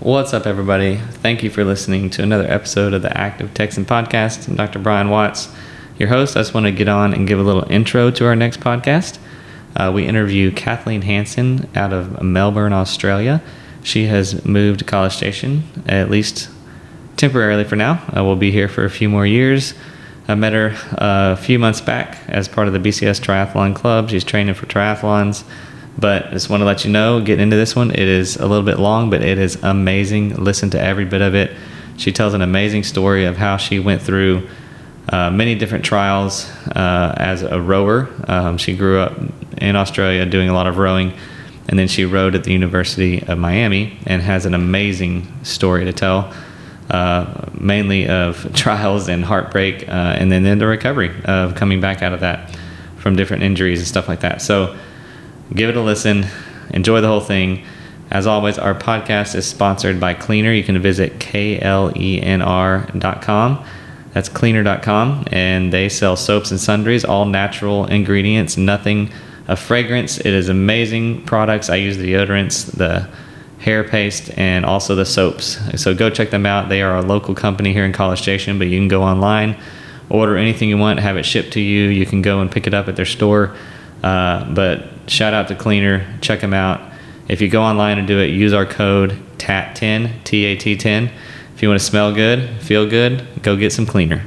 What's up, everybody? Thank you for listening to another episode of the Active Texan Podcast. I'm Dr. Brian Watts, your host. I just want to get on and give a little intro to our next podcast. We interview Kathleen Hansen out of Melbourne, Australia. She has moved to College Station, at least temporarily for now. We'll be here for a few more years. I met her a few months back as part of the BCS Triathlon Club. She's training for triathlons. But I just want to let you know, getting into this one, it is a little bit long, but it is amazing. Listen to every bit of it. She tells an amazing story of how she went through many different trials as a rower. She grew up in Australia doing a lot of rowing, and then she rowed at the University of Miami and has an amazing story to tell, mainly of trials and heartbreak, and then the recovery of coming back out of that from different injuries and stuff like that. So give it a listen. Enjoy the whole thing. As always, our podcast is sponsored by Cleaner. You can visit KLENR.com. That's cleaner.com. And they sell soaps and sundries, all natural ingredients, nothing of fragrance. It is amazing products. I use the deodorants, the hair paste, and also the soaps. So go check them out. They are a local company here in College Station, but you can go online, order anything you want, have it shipped to you. You can go and pick it up at their store. But shout out to Cleaner. Check them out. If you go online and do it, use our code TAT10, TAT10. If you want to smell good, feel good, go get some Cleaner.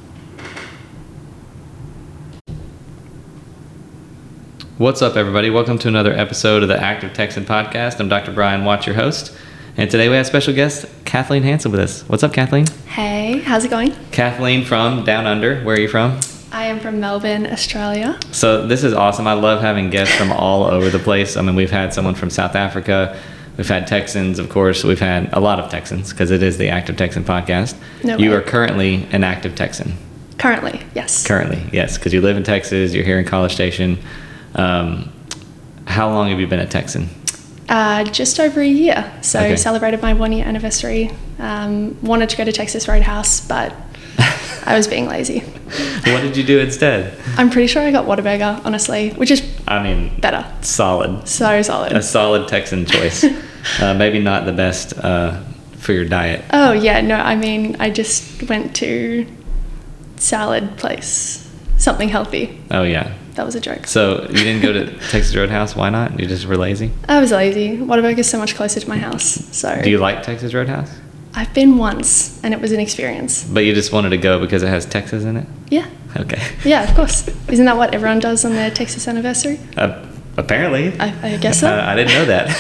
What's up, everybody? Welcome to another episode of the Active Texan Podcast. I'm Dr. Brian Watts, your host. And today we have special guest Kathleen Hansen with us. What's up, Kathleen? Hey, how's it going? Kathleen from Down Under. Where are you from? I am from Melbourne, Australia. So this is awesome. I love having guests from all over the place. I mean, we've had someone from South Africa. We've had Texans, of course. We've had a lot of Texans because it is the Active Texan Podcast. No You way. are currently an active Texan. Currently, yes. Currently, yes, because you live in Texas. You're here in College Station. How long have you been a Texan? Just over a year. So Okay. celebrated my 1 year anniversary. Wanted to go to Texas Roadhouse, but I was being lazy. What did you do instead? I'm pretty sure I got Whataburger, honestly, which is I mean, better. solid. So solid. A solid Texan choice. Maybe not the best for your diet. Oh, yeah, no, I mean, I just went to salad place. Something healthy. Oh, yeah. That was a joke. So you didn't go to Texas Roadhouse? Why not? You just were lazy? I was lazy. Whataburger is so much closer to my house. So Do you like Texas Roadhouse? I've been once, and it was an experience. But you just wanted to go because it has Texas in it? Yeah. Okay. Yeah, of course. Isn't that what everyone does on their Texas anniversary? Apparently. I guess so. I didn't know that.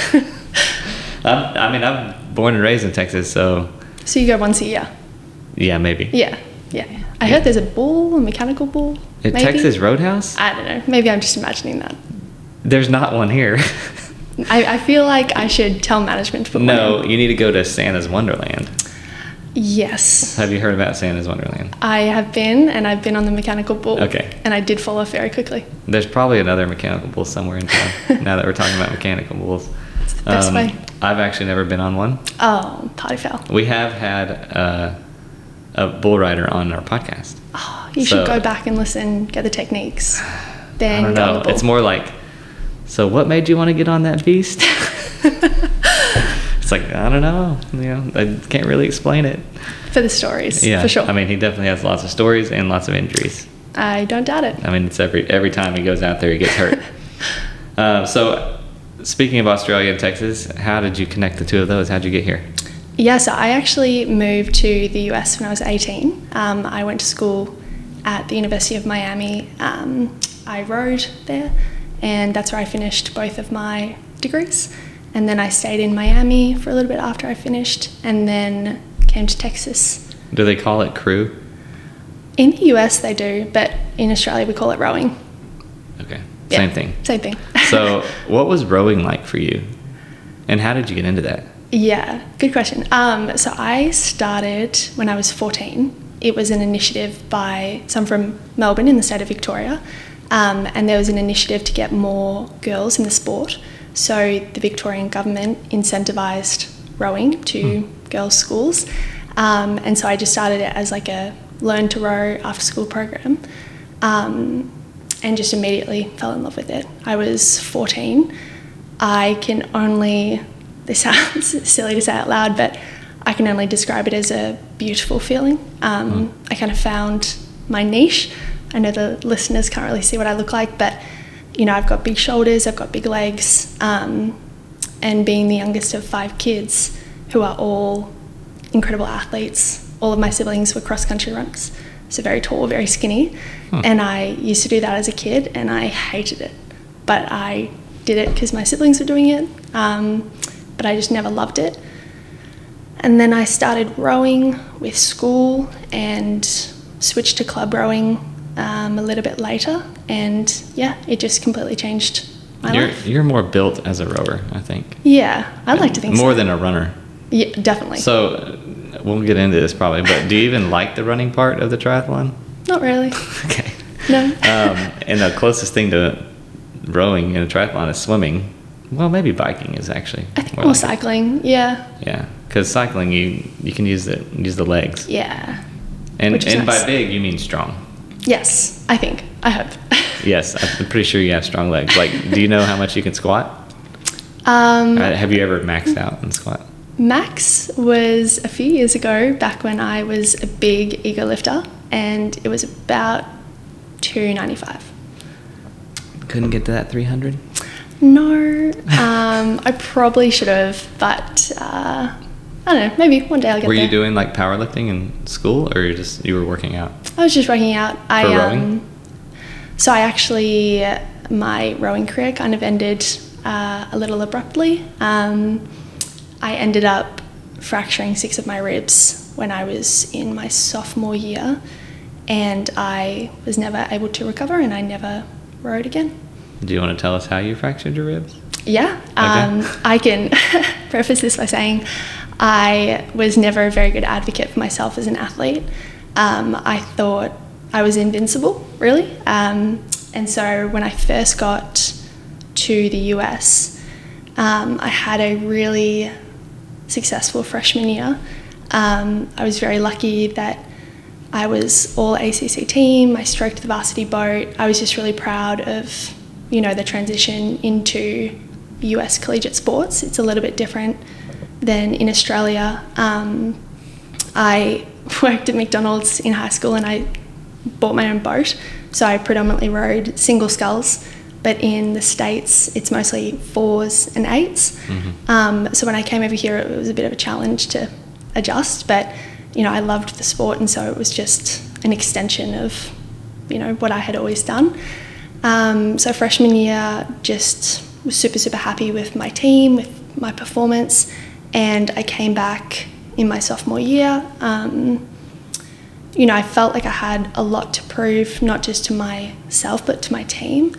I'm born and raised in Texas, so So you go once a year? yeah, maybe. Yeah. I heard there's a bull, a mechanical bull. At maybe? Texas Roadhouse? I don't know. Maybe I'm just imagining that. There's not one here. I feel like I should tell management to put one No, in. you need to go to Santa's Wonderland. Yes. Have you heard about Santa's Wonderland? I have been, and I've been on the mechanical bull. Okay. And I did fall off very quickly. There's probably another mechanical bull somewhere in town, now that we're talking about mechanical bulls. It's the best way. I've actually never been on one. Oh, party foul. We have had a bull rider on our podcast. Oh, you should go back and listen, get the techniques. Then I don't go on know. the bull. It's more like, so what made you want to get on that beast? It's like, I don't know. I can't really explain it. For the stories, Yeah, for sure. I mean, he definitely has lots of stories and lots of injuries. I don't doubt it. I mean, it's every time he goes out there, he gets hurt. So, speaking of Australia and Texas, how did you connect the two of those? How'd you get here? Yeah, so I actually moved to the US when I was 18. I went to school at the University of Miami. I rowed there, and that's where I finished both of my degrees. And then I stayed in Miami for a little bit after I finished, and then came to Texas. Do they call it crew? In the US they do, but in Australia we call it rowing. Okay, Yeah, same thing. Same thing. So, what was rowing like for you? And how did you get into that? Yeah, good question. So I started when I was 14. It was an initiative by some from Melbourne in the state of Victoria, and there was an initiative to get more girls in the sport. So the Victorian government incentivised rowing to girls' schools, and so I just started it as like a learn to row after school program, and just immediately fell in love with it. I was 14. this sounds silly to say out loud, but I can only describe it as a beautiful feeling. I kind of found my niche. I know the listeners can't really see what I look like, but you know, I've got big shoulders, I've got big legs, and being the youngest of 5 kids who are all incredible athletes, all of my siblings were cross-country runners, so very tall, very skinny, and I used to do that as a kid, and I hated it, but I did it because my siblings were doing it, but I just never loved it. And then I started rowing with school and switched to club rowing a little bit later, and yeah, it just completely changed my life. You're more built as a rower, I think. Yeah, I'd like to think more so. than a runner. Yeah, definitely. So we'll get into this probably, but do you even like the running part of the triathlon? Not really. Okay. No. And the closest thing to rowing in a triathlon is swimming. Well, maybe biking is actually. I think more cycling. Yeah. Yeah, because cycling you can use the legs. Yeah. And nice. By big you mean strong. Yes, I think. I hope. Yes, I'm pretty sure you have strong legs. Like, do you know how much you can squat? Have you ever maxed out in squat? Max was a few years ago, back when I was a big ego lifter, and it was about 295. Couldn't get to that 300? No, I probably should have, but I don't know, maybe one day I'll get there. Were you doing like powerlifting in school, or you were working out? I was just working out. For rowing? So I actually, my rowing career kind of ended a little abruptly. I ended up fracturing 6 of my ribs when I was in my sophomore year, and I was never able to recover, and I never rowed again. Do you want to tell us how you fractured your ribs? Yeah, Okay. I can preface this by saying I was never a very good advocate for myself as an athlete. I thought I was invincible, really. And so when I first got to the US, I had a really successful freshman year. I was very lucky that I was all ACC team. I stroked the varsity boat. I was just really proud of, you know, the transition into US collegiate sports. It's a little bit different than in Australia. I worked at McDonald's in high school, and I bought my own boat, so I predominantly rowed single sculls, but in the States it's mostly 4s and 8s. Mm-hmm. So when I came over here, it was a bit of a challenge to adjust, but you know, I loved the sport, and so it was just an extension of, you know, what I had always done. So freshman year, just was super happy with my team, with my performance, and I came back in my sophomore year. You know, I felt like I had a lot to prove, not just to myself, but to my team.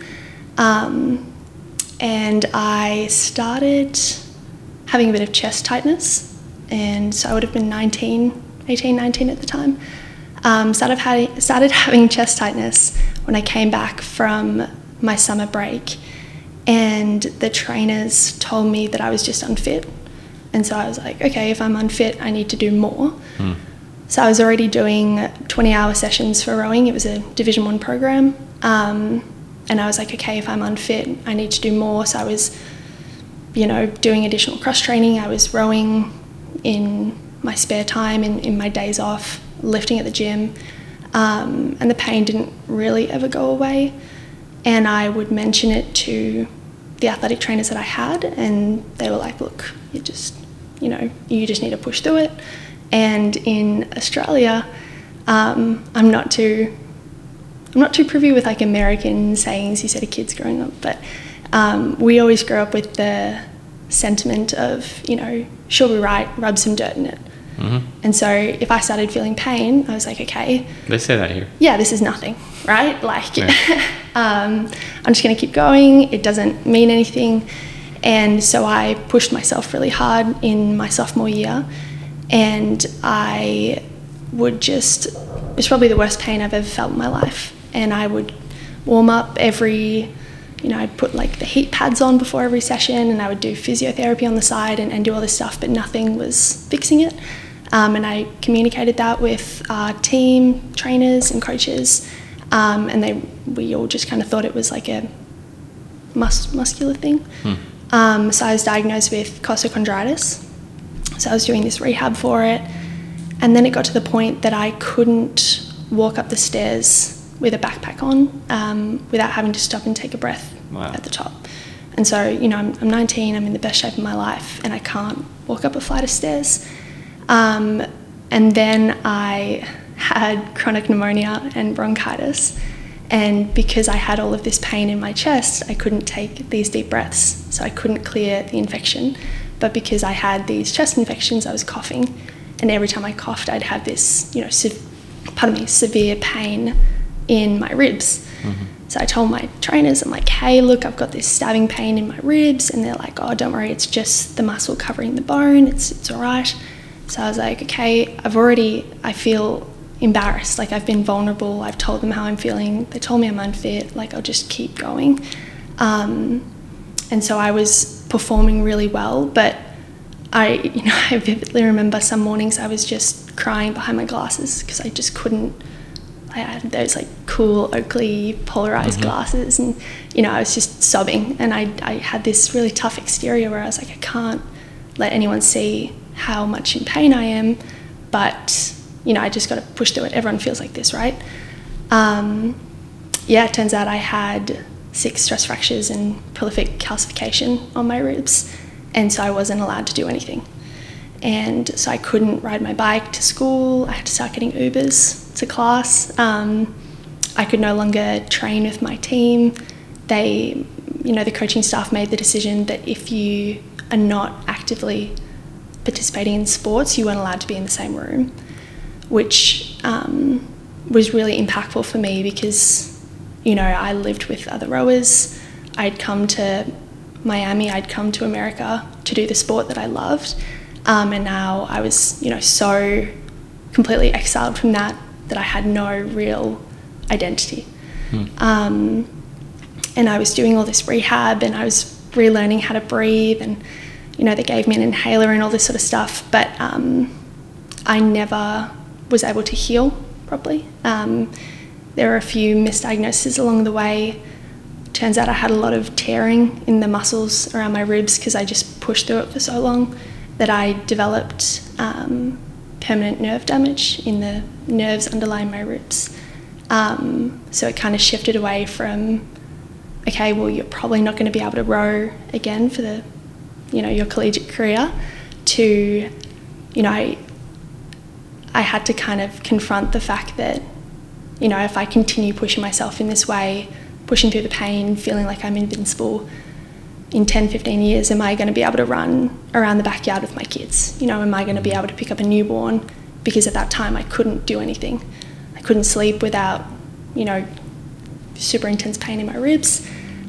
And I started having a bit of chest tightness, and so I would have been 18, 19 at the time. Started having chest tightness when I came back from my summer break, and the trainers told me that I was just unfit. And so I was like, okay, if I'm unfit, I need to do more. So I was already doing 20-hour sessions for rowing. It was a Division 1 program. And I was like, okay, if I'm unfit, I need to do more. So I was, you know, doing additional cross training. I was rowing in my spare time, in my days off, lifting at the gym. And the pain didn't really ever go away. And I would mention it to the athletic trainers that I had, and they were like, look, you just need to push through it. And in Australia, I'm not too privy with like American sayings you say to kids growing up, but we always grow up with the sentiment of, you know, she'll be right, rub some dirt in it. Mm-hmm. And so if I started feeling pain, I was like, okay. They say that here. Yeah, this is nothing, right? Like, yeah. I'm just going to keep going. It doesn't mean anything. And so I pushed myself really hard in my sophomore year, and it was probably the worst pain I've ever felt in my life. And I would warm up I'd put like the heat pads on before every session, and I would do physiotherapy on the side and do all this stuff, but nothing was fixing it. And I communicated that with our team, trainers and coaches, and we all just kind of thought it was like a muscular thing. So I was diagnosed with costochondritis. So I was doing this rehab for it. And then it got to the point that I couldn't walk up the stairs with a backpack on without having to stop and take a breath at the top. And so, you know, I'm 19, I'm in the best shape of my life, and I can't walk up a flight of stairs. And then I had chronic pneumonia and bronchitis. And because I had all of this pain in my chest, I couldn't take these deep breaths. So I couldn't clear the infection. But because I had these chest infections, I was coughing. And every time I coughed, I'd have this, you know, severe pain in my ribs. Mm-hmm. So I told my trainers, I'm like, hey, look, I've got this stabbing pain in my ribs. And they're like, oh, don't worry, it's just the muscle covering the bone. It's all right. So I was like, okay, I feel embarrassed. Like, I've been vulnerable. I've told them how I'm feeling. They told me I'm unfit. Like, I'll just keep going. And so I was performing really well, but I vividly remember some mornings I was just crying behind my glasses because I just couldn't. I had those like cool Oakley polarized glasses, and you know, I was just sobbing, and I had this really tough exterior where I was like, I can't let anyone see how much in pain I am, but you know, I just got to push through it. Everyone feels like this, right? It turns out I had 6 stress fractures and prolific calcification on my ribs, and so I wasn't allowed to do anything. And so I couldn't ride my bike to school. I had to start getting Ubers to class. I could no longer train with my team. The coaching staff made the decision that if you are not actively participating in sports, you weren't allowed to be in the same room, which was really impactful for me because, you know, I lived with other rowers. I'd come to Miami, I'd come to America to do the sport that I loved. And now I was, you know, so completely exiled from that I had no real identity. And I was doing all this rehab, and I was relearning how to breathe, and, you know, they gave me an inhaler and all this sort of stuff, but I never was able to heal properly. There were a few misdiagnoses along the way. Turns out I had a lot of tearing in the muscles around my ribs because I just pushed through it for so long that I developed permanent nerve damage in the nerves underlying my ribs. So it kind of shifted away from, okay, well, you're probably not going to be able to row again for the, you know, your collegiate career, to, you know, I had to kind of confront the fact that, you know, if I continue pushing myself in this way, pushing through the pain, feeling like I'm invincible, in 10, 15 years, am I going to be able to run around the backyard with my kids? You know, am I going to be able to pick up a newborn? Because at that time I couldn't do anything. I couldn't sleep without, you know, super intense pain in my ribs.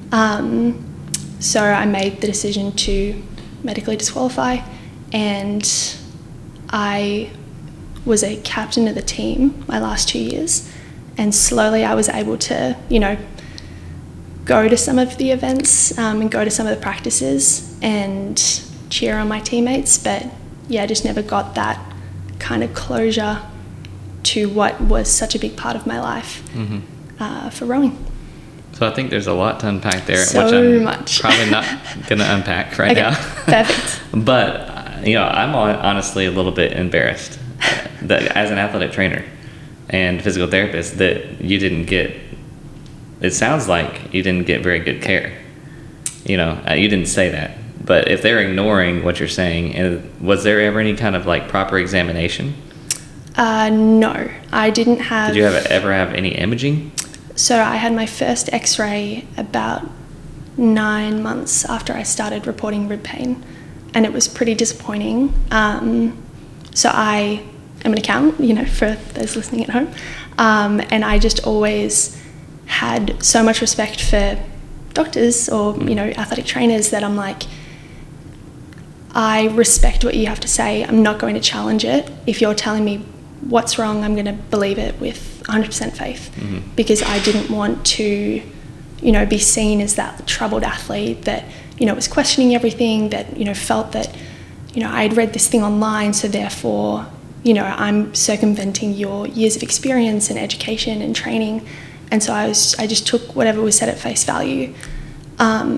So I made the decision to medically disqualify, and I was a captain of the team my last 2 years, and slowly I was able to, you know, go to some of the events and go to some of the practices and cheer on my teammates, but yeah, just never got that kind of closure to what was such a big part of my life for rowing. So I think there's a lot to unpack there, so which I'm much. probably not going to unpack right now. Perfect. But, you know, I'm honestly a little bit embarrassed that as an athletic trainer and physical therapist that you didn't get, it sounds like you didn't get very good care. You know, you didn't say that. But if they're ignoring what you're saying, was there ever any kind of like proper examination? No, I didn't have. Did you ever have any imaging? So I had my first x-ray about 9 months after I started reporting rib pain, and it was pretty disappointing. So I am an accountant, you know, for those listening at home, and I just always had so much respect for doctors or, you know, athletic trainers that I'm like, I respect what you have to say. I'm not going to challenge it. If you're telling me what's wrong, I'm going to believe it with 100% faith, because I didn't want to, you know, be seen as that troubled athlete that, you know, was questioning everything, that, you know, felt that, you know, I had read this thing online, so therefore, you know, I'm circumventing your years of experience and education and training. And so I just took whatever was said at face value. And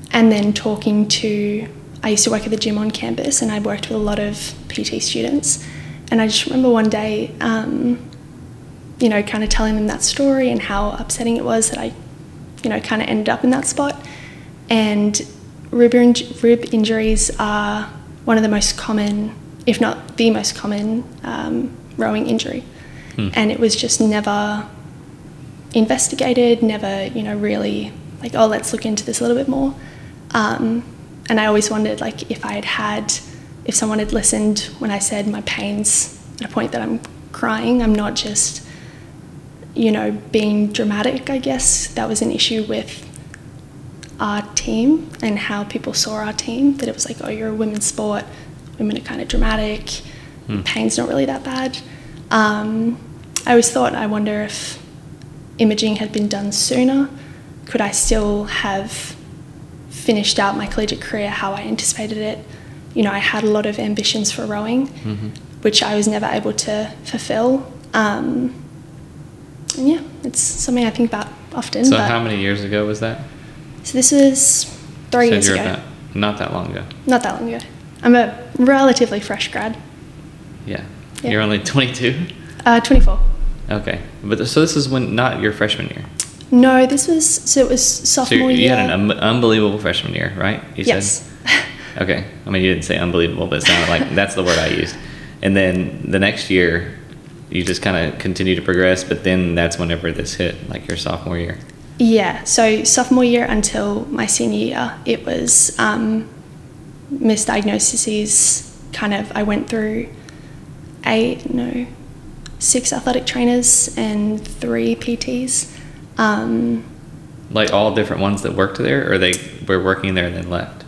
And then I used to work at the gym on campus, and I worked with a lot of PT students. And I just remember one day, you know, kind of telling them that story and how upsetting it was that I, you know, kind of ended up in that spot. And rib injuries are one of the most common, if not the most common, rowing injury. And it was just never investigated, never, you know, really like, oh, let's look into this a little bit more. And I always wondered, like, if someone had listened when I said my pain's at a point that I'm crying, I'm not just, you know, being dramatic, I guess. That was an issue with our team and how people saw our team, that it was like, oh, you're a women's sport, women are kind of dramatic, pain's not really that bad. I always thought, I wonder if imaging had been done sooner, could I still have finished out my collegiate career how I anticipated it? You know, I had a lot of ambitions for rowing, which I was never able to fulfill. And yeah, it's something I think about often. So how many years ago was that? So this was 3 years ago. Not that long ago. Not that long ago. I'm a relatively fresh grad. Yeah. You're only 22? 24. Okay. But so this is not your freshman year? No, it was sophomore year. You had an unbelievable freshman year, right? You yes. said? Okay. I mean, you didn't say unbelievable, but it sounded like that's the word I used. And then the next year, you just kind of continue to progress, but then that's whenever this hit, like your sophomore year. Yeah. So sophomore year until my senior year, it was misdiagnoses. Kind of, I went through 6 athletic trainers and 3 PTs. Like all different ones that worked there, or they were working there and then left?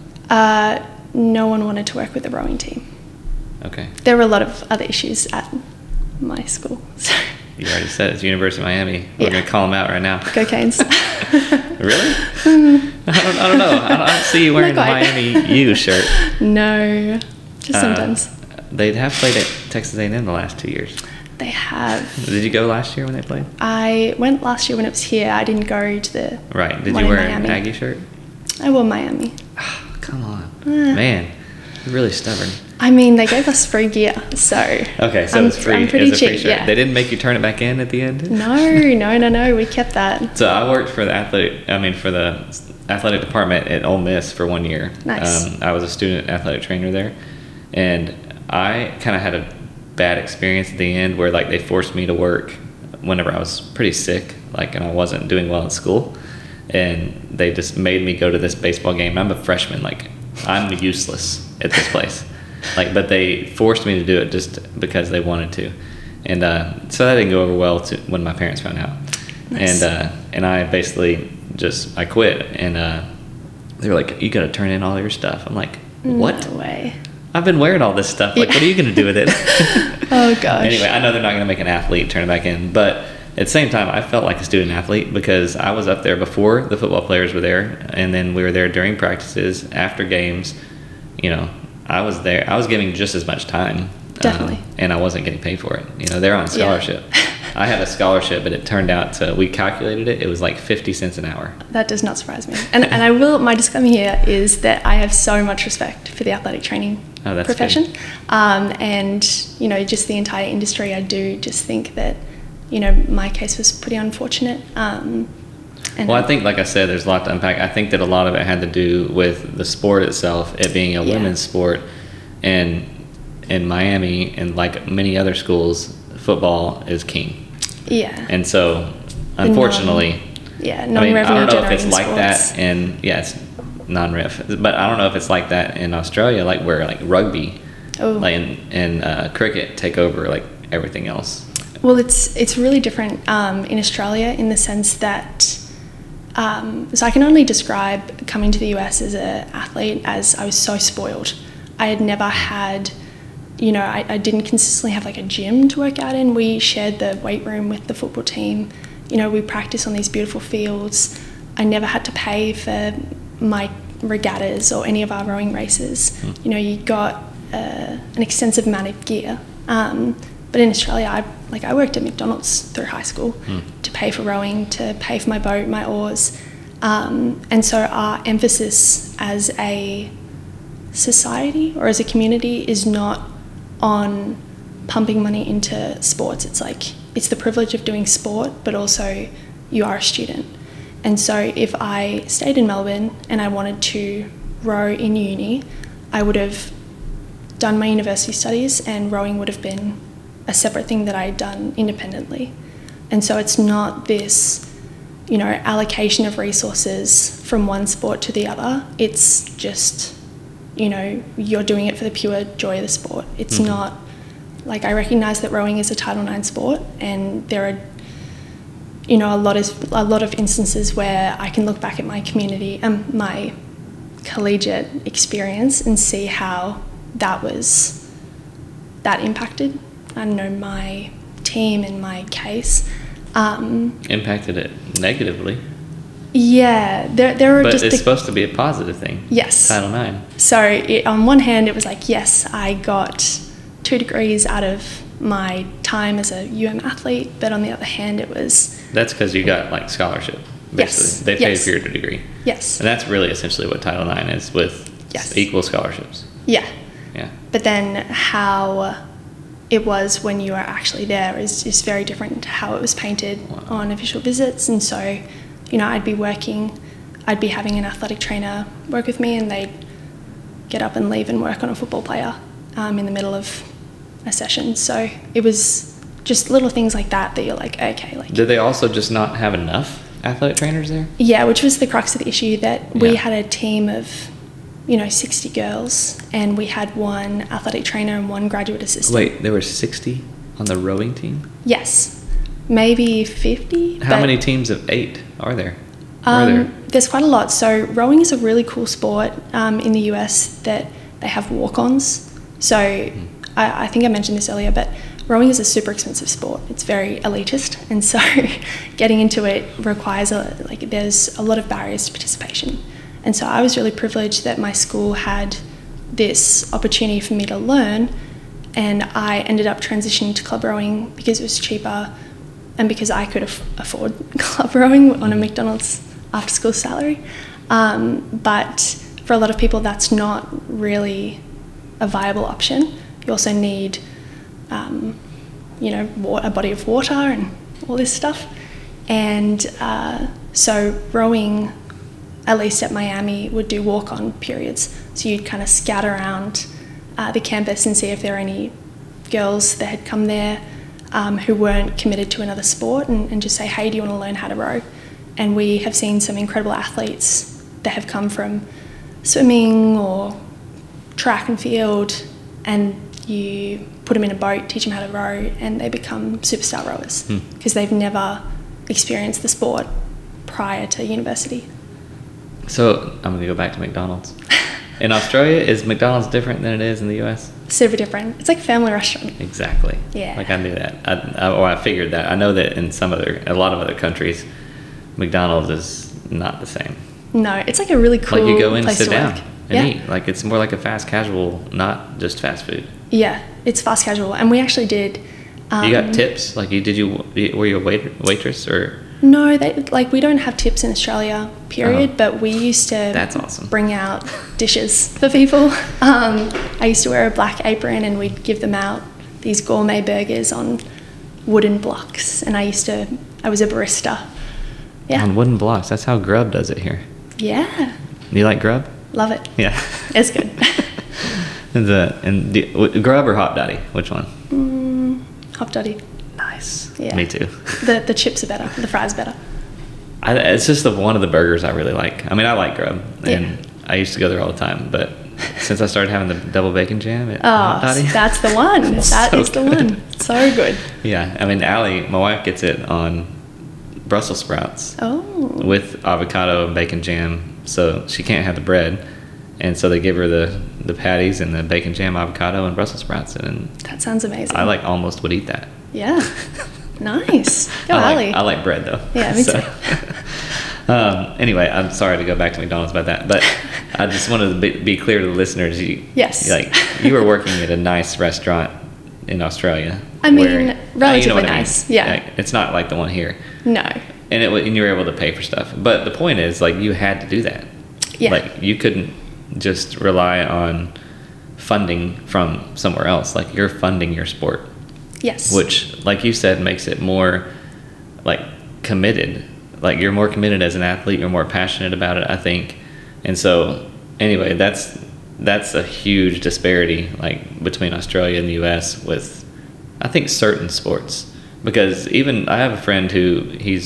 No one wanted to work with the rowing team. Okay. There were a lot of other issues at my school. So. You already said it's University of Miami. We're going to call them out right now. Go Canes. Really? I don't know. I don't see you wearing the Miami U shirt. No, just sometimes. They have played at Texas A&M the last 2 years. They have. Did you go last year when they played? I went last year when it was here. I didn't go to the Right. Did you wear an Aggie shirt? I wore Miami. Oh, come on. Man, you're really stubborn. I mean, they gave us free gear, so... Okay, so it's free. I'm pretty cheap, shirt. yeah. They didn't make you turn it back in at the end? No. We kept that. So I worked for the athletic department at Ole Miss for 1 year. Nice. I was a student athletic trainer there, and I kind of had a bad experience at the end where like they forced me to work whenever I was pretty sick, like, and I wasn't doing well in school, and they just made me go to this baseball game. I'm a freshman, like I'm useless at this place. Like, but they forced me to do it just because they wanted to, and so that didn't go over well when my parents found out. Nice. And I basically I quit, and they were like, "You got to turn in all your stuff." I'm like, "What? No way. I've been wearing all this stuff. Like, what are you going to do with it?" Oh gosh. Anyway, I know they're not going to make an athlete turn it back in, but at the same time, I felt like a student athlete because I was up there before the football players were there, and then we were there during practices, after games. You know, I was there. I was giving just as much time. Definitely. And I wasn't getting paid for it. You know, they're on scholarship. Yeah. I had a scholarship, but it turned out we calculated it. It was like 50 cents an hour. That does not surprise me. And my disclaimer here is that I have so much respect for the athletic training profession. Good. And, you know, just the entire industry. I do just think that, you know, my case was pretty unfortunate. Well, I think, like I said, there's a lot to unpack. I think that a lot of it had to do with the sport itself, it being a women's sport. And in Miami and like many other schools, football is king. Yeah. And so, unfortunately, non-revenue I don't know if it's like sports. that it's non-rev, but I don't know if it's like that in Australia, like where like rugby, and cricket take over like everything else. Well, it's really different in Australia in the sense that so I can only describe coming to the US as an athlete as I was so spoiled. I had never had, you know, I didn't consistently have like a gym to work out in. We shared the weight room with the football team. You know, we practiced on these beautiful fields. I never had to pay for my regattas or any of our rowing races. You know, you got an extensive amount of gear. But in Australia, I worked at McDonald's through high school to pay for rowing, to pay for my boat, my oars. And so our emphasis as a society or as a community is not on pumping money into sports. It's like, it's the privilege of doing sport, but also you are a student. And so if I stayed in Melbourne and I wanted to row in uni, I would have done my university studies, and rowing would have been a separate thing that I had done independently. And so it's not this, you know, allocation of resources from one sport to the other. It's just, you know, you're doing it for the pure joy of the sport. It's not, like, I recognise that rowing is a Title IX sport, and there are, you know, a lot of instances where I can look back at my community and my collegiate experience and see how that impacted, I don't know, my team and my case. Impacted it negatively. Yeah, there are but just... it's supposed to be a positive thing. Yes. Title IX. So on one hand, it was like, yes, I got 2 degrees out of my time as a athlete, but on the other hand, it was... That's because you got, like, scholarship, basically. Yes. They paid for your degree. Yes. And that's really essentially what Title IX is, with equal scholarships. Yeah. Yeah. But then how it was when you were actually there is very different to how it was painted on official visits. And so, you know, I'd be having an athletic trainer work with me, and they'd get up and leave and work on a football player in the middle of a session. So it was just little things like that you're like, okay. Like, did they also just not have enough athletic trainers there? Yeah, which was the crux of the issue, that we had a team of, you know, 60 girls, and we had 1 athletic trainer and 1 graduate assistant. Wait, there were 60 on the rowing team? Yes, maybe 50. How many teams of 8 are there? There's quite a lot. So rowing is a really cool sport in the US, that they have walk-ons. So I think I mentioned this earlier, but rowing is a super expensive sport. It's very elitist, and so getting into it requires there's a lot of barriers to participation. And so I was really privileged that my school had this opportunity for me to learn, and I ended up transitioning to club rowing because it was cheaper and because I could afford club rowing on a McDonald's after-school salary. But for a lot of people, that's not really a viable option. You also need, you know, a body of water and all this stuff. And so rowing, at least at Miami, would do walk-on periods. So you'd kind of scout around the campus and see if there are any girls that had come there who weren't committed to another sport, and just say, hey, do you want to learn how to row? And we have seen some incredible athletes that have come from swimming or track and field, and you put them in a boat, teach them how to row, and they become superstar rowers because they've never experienced the sport prior to university. So I'm going to go back to McDonald's. In Australia, is McDonald's different than it is in the US? Super different. It's like a family restaurant. Exactly. Yeah. Like, I knew that. I figured that. I know that in a lot of other countries, McDonald's is not the same. No, it's like a really cool place to work. Like, you go in and sit down and eat. Like, it's more like a fast casual, not just fast food. Yeah, it's fast casual. And we actually did... you got tips? Like, were you a waitress or... No, we don't have tips in Australia, period, but we used to That's awesome. bring out dishes for people. I used to wear a black apron, and we'd give them out these gourmet burgers on wooden blocks, and I was a barista. Yeah. On wooden blocks. That's how Grub does it here. Yeah. You like Grub? Love it. Yeah. It's good. Grub or Hop Dotty? Which one? Hop Dotty. Nice. Yeah. Me too. The chips are better. The fries are better. It's just one of the burgers I really like. I mean, I like Grub, and I used to go there all the time, but since I started having the double bacon jam at Hot Dotty, that's the one. That is the one. So good. Yeah. I mean, Allie, my wife, gets it on Brussels sprouts with avocado and bacon jam, so she can't have the bread. And so they give her the patties and the bacon jam, avocado, and Brussels sprouts. And that sounds amazing. I almost would eat that. Yeah. Nice. Go, Allie. I like bread, though. Yeah, me too. Anyway, I'm sorry to go back to McDonald's about that, but I just wanted to be clear to the listeners. Yes. You were working at a nice restaurant in Australia. I mean, relatively nice. Yeah. It's not like the one here. No. and you were able to pay for stuff. But the point is, like, you had to do that. Yeah. Like, you couldn't just rely on funding from somewhere else. Like, you're funding your sport. Yes. Which, like you said, makes it more, like, committed. Like, you're more committed as an athlete. You're more passionate about it, I think. And so, anyway, that's a huge disparity, like, between Australia and the U.S. with, I think, certain sports. Because even I have a friend who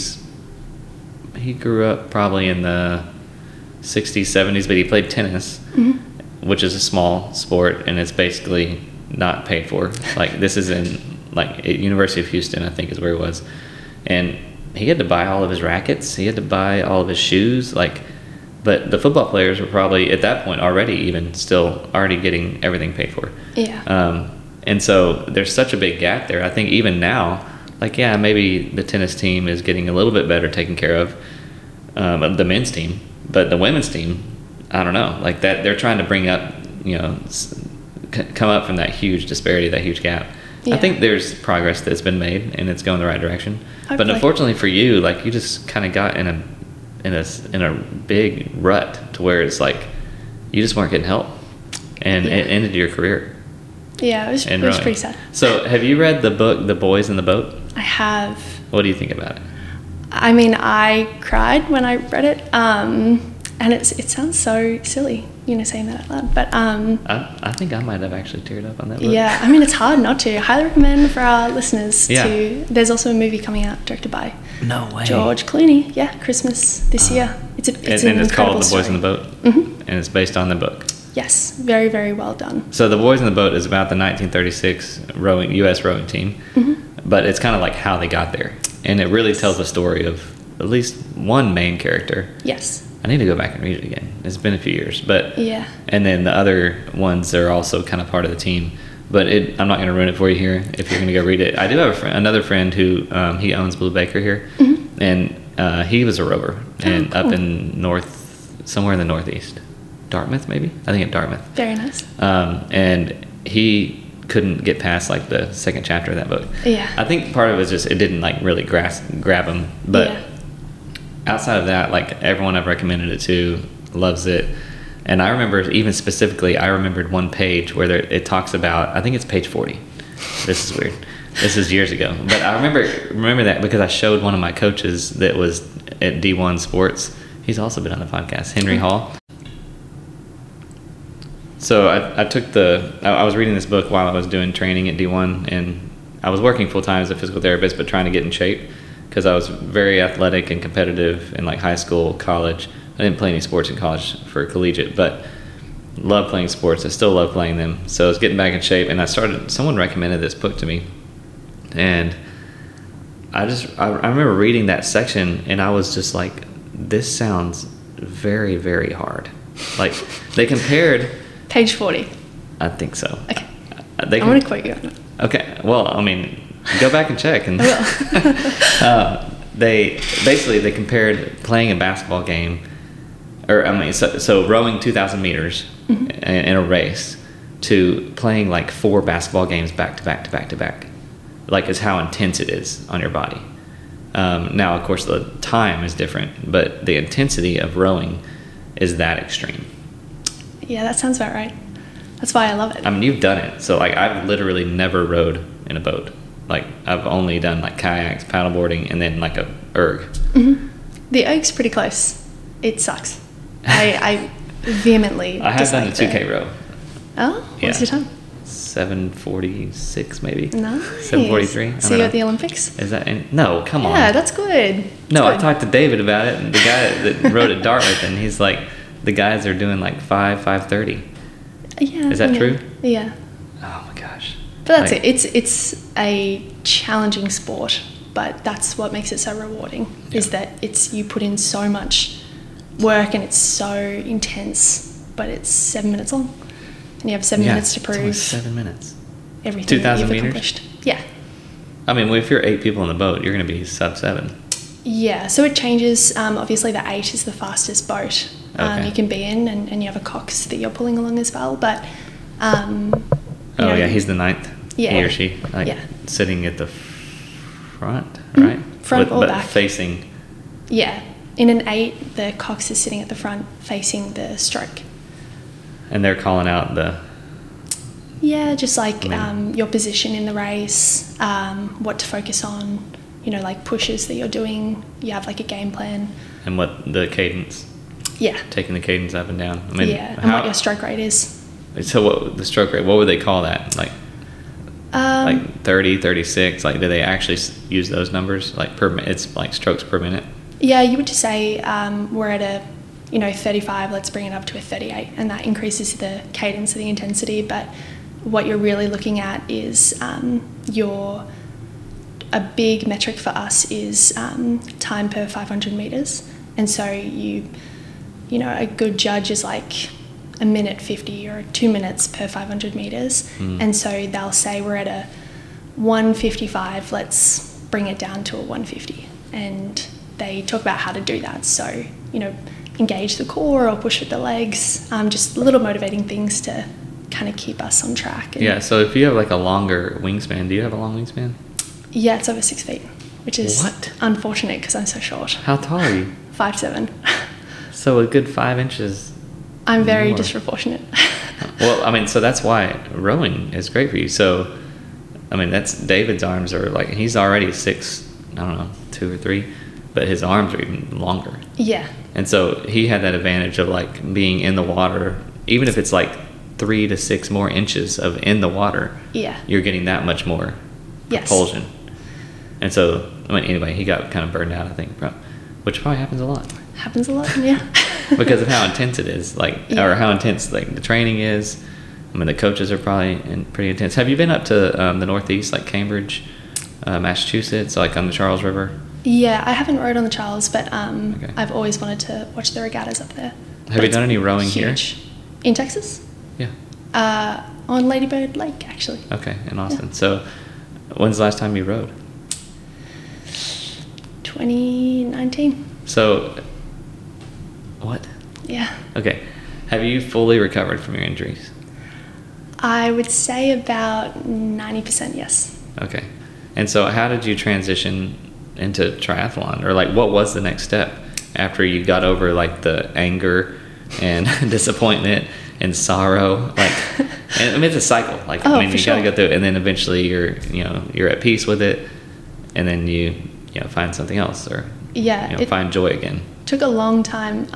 he grew up probably in the 60s, 70s, but he played tennis, which is a small sport, and it's basically not paid for. Like, this is in, like, at University of Houston, I think is where he was. And he had to buy all of his rackets. He had to buy all of his shoes. Like, but the football players were probably, at that point, already getting everything paid for. Yeah. And so there's such a big gap there. I think even now, like, yeah, maybe the tennis team is getting a little bit better taken care of, the men's team, but the women's team, I don't know, like that, they're trying to bring up, come up from that huge disparity, that huge gap. Yeah. I think there's progress that's been made and it's going the right direction. Hopefully. But unfortunately for you, like, you just kind of got in a big rut to where it's like you just weren't getting help, and it ended your career. Yeah, it was pretty sad. So have you read the book The Boys in the Boat? I have. What do you think about it? I mean, I cried when I read it, and it sounds so silly, saying that out loud. But I think I might have actually teared up on that book. Yeah, I mean, it's hard not to. I highly recommend for our listeners to. There's also a movie coming out directed by George Clooney. Yeah, Christmas this year. It's called The Boys in the Boat, and it's based on the book. Yes, very, very well done. So The Boys in the Boat is about the 1936 U.S. rowing team, but it's kind of like how they got there. And it really tells the story of at least one main character. Yes. I need to go back and read it again. It's been a few years. But yeah. And then the other ones are also kind of part of the team. But I'm not going to ruin it for you here if you're going to go read it. I do have another friend who he owns Blue Baker here. And he was a rower and up in somewhere in the Northeast. Dartmouth, maybe? I think at Dartmouth. Very nice. And he couldn't get past like the second chapter of that book. Yeah. I think part of it was just it didn't like really grab him. But outside of that, like everyone I've recommended it to loves it. And I remember even specifically, I remembered one page where it talks about, I think it's page 40. This is weird. This is years ago. But I remember that because I showed one of my coaches that was at D1 Sports. He's also been on the podcast, Henry Hall. So I was reading this book while I was doing training at D1, and I was working full-time as a physical therapist, but trying to get in shape because I was very athletic and competitive in like high school, college. I didn't play any sports in college for collegiate, but love playing sports. I still love playing them. So I was getting back in shape, and someone recommended this book to me, and I remember reading that section, and I was just like, this sounds very, very hard. Like they compared... Page 40. I think so. Okay. I want to quote you on it. Okay. Well, I mean, go back and check. And I will. they compared playing a basketball game, so rowing 2,000 meters in a race to playing like 4 basketball games back to back to back to back, like is how intense it is on your body. Now, of course, the time is different, but the intensity of rowing is that extreme. Yeah, that sounds about right. That's why I love it. I mean, you've done it. So, like, I've literally never rowed in a boat. Like, I've only done, like, kayaks, paddleboarding, and then, like, a erg. Mm-hmm. The erg's pretty close. It sucks. I vehemently I have done the 2K row. Oh? What's your time? 7:46, maybe. Nice. 7:43. See you at the Olympics? Is that... No, come on. Yeah, that's good. I talked to David about it, and the guy that rowed at Dartmouth, and he's like... The guys are doing like 5:30. Yeah. Is that true? Yeah. Oh my gosh. But that's it. It's a challenging sport, but that's what makes it so rewarding. Yeah. Is that you put in so much work and it's so intense, but it's 7 minutes long, and you have 7 minutes to prove. It's only 7 minutes. Everything 2,000 that you've meters. Accomplished. Yeah. I mean, if you're 8 people in the boat, you're going to be sub 7. Yeah, so it changes. Obviously, the 8 is the fastest boat you can be in, and you have a Cox that you're pulling along as well. But he's the 9th. Yeah, he or she, sitting at the front, right? Front or but back, facing Yeah. In an 8, the cox is sitting at the front facing the stroke. And they're calling out Yeah, just like your position in the race, what to focus on, like pushes that you're doing. You have like a game plan. And what the cadence. Yeah. Taking the cadence up and down. And what your stroke rate is. So what the stroke rate, what would they call that? Like 30, 36? Like, do they actually use those numbers? Like it's like strokes per minute? Yeah, you would just say we're at a 35, let's bring it up to a 38, and that increases the cadence of the intensity. But what you're really looking at is a big metric for us is time per 500 meters. And so a good judge is like a minute 50 or 2 minutes per 500 meters. And so they'll say we're at a 155, let's bring it down to a 150. And they talk about how to do that. So, engage the core or push with the legs, just little motivating things to kind of keep us on track. Yeah, so if you have like a longer wingspan, do you have a long wingspan? Yeah, it's over 6 feet, which is unfortunate because I'm so short. How tall are you? 5'7". So a good 5 inches. I'm very disproportionate. Well, so that's why rowing is great for you. So, that's David's arms are like, he's already 6, 2 or 3, but his arms are even longer. Yeah. And so he had that advantage of like being in the water, even if it's like 3 to 6 more inches of in the water. Yeah. You're getting that much more propulsion. And so, anyway, he got kind of burned out, I think, which probably happens a lot. Happens a lot, yeah. Because of how intense it is, or how intense the training is. The coaches are probably pretty intense. Have you been up to the Northeast, like Cambridge, Massachusetts, like on the Charles River? Yeah, I haven't rowed on the Charles, but I've always wanted to watch the regattas up there. Have you done any rowing here? In Texas? Yeah. On Ladybird Lake, actually. Okay, in Austin. Yeah. So when's the last time you rowed? 2019. So, what? Yeah. Okay. Have you fully recovered from your injuries? I would say about 90%, yes. Okay. And so how did you transition into triathlon? Or what was the next step after you got over the anger and disappointment and sorrow? And it's a cycle. You got to go through it, and then eventually you're at peace with it, and then you find something else, or find joy again. Took a long time.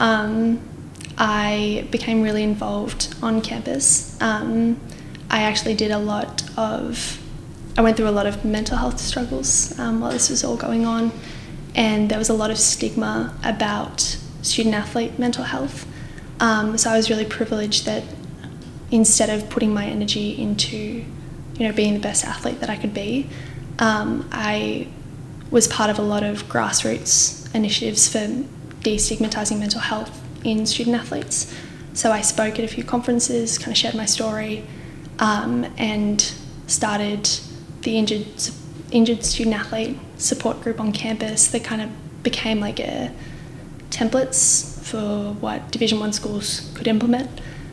I became really involved on campus. I actually I went through a lot of mental health struggles while this was all going on, and there was a lot of stigma about student athlete mental health. So I was really privileged that instead of putting my energy into being the best athlete that I could be, I was part of a lot of grassroots initiatives for destigmatizing mental health in student athletes. So I spoke at a few conferences, kind of shared my story, and started the injured student athlete support group on campus that kind of became a templates for what Division 1 schools could implement,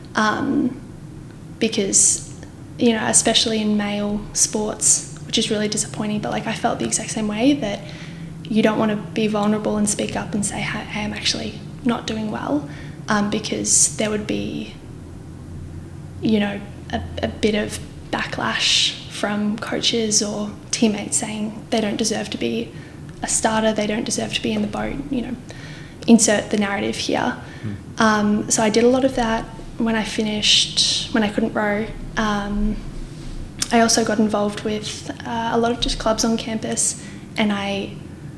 because especially in male sports, which is really disappointing, but I felt the exact same way, that you don't want to be vulnerable and speak up and say, hey, I'm actually not doing well, because there would be a bit of backlash from coaches or teammates saying they don't deserve to be a starter, they don't deserve to be in the boat, insert the narrative here. So I did a lot of that. When I couldn't row, I also got involved with a lot of just clubs on campus, and I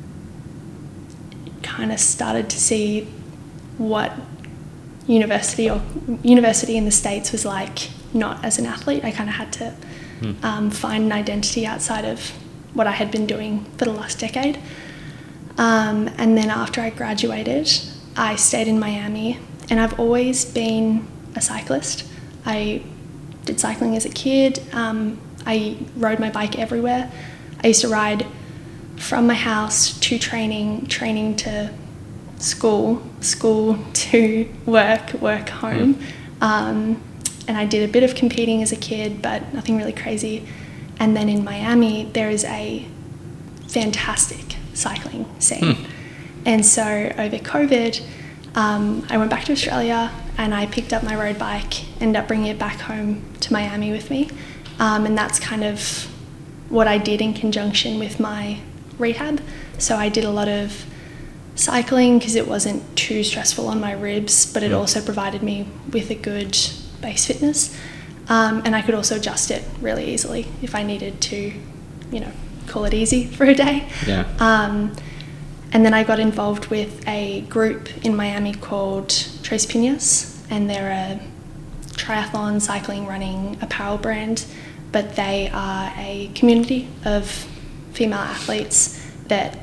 kind of started to see what university in the States was like, not as an athlete. I kind of had to find an identity outside of what I had been doing for the last decade. And then after I graduated, I stayed in Miami, and I've always been a cyclist. I did cycling as a kid. I rode my bike everywhere. I used to ride from my house to training to school to work home. And I did a bit of competing as a kid, but nothing really crazy. And then in Miami, there is a fantastic cycling scene. And so over COVID, I went back to Australia and I picked up my road bike, ended up bringing it back home to Miami with me. And that's kind of what I did in conjunction with my rehab. So I did a lot of cycling because it wasn't too stressful on my ribs, but it also provided me with a good base fitness. And I could also adjust it really easily if I needed to, call it easy for a day. Yeah. And then I got involved with a group in Miami called Tres Piñas, and they're a triathlon, cycling, running apparel brand, but they are a community of female athletes that,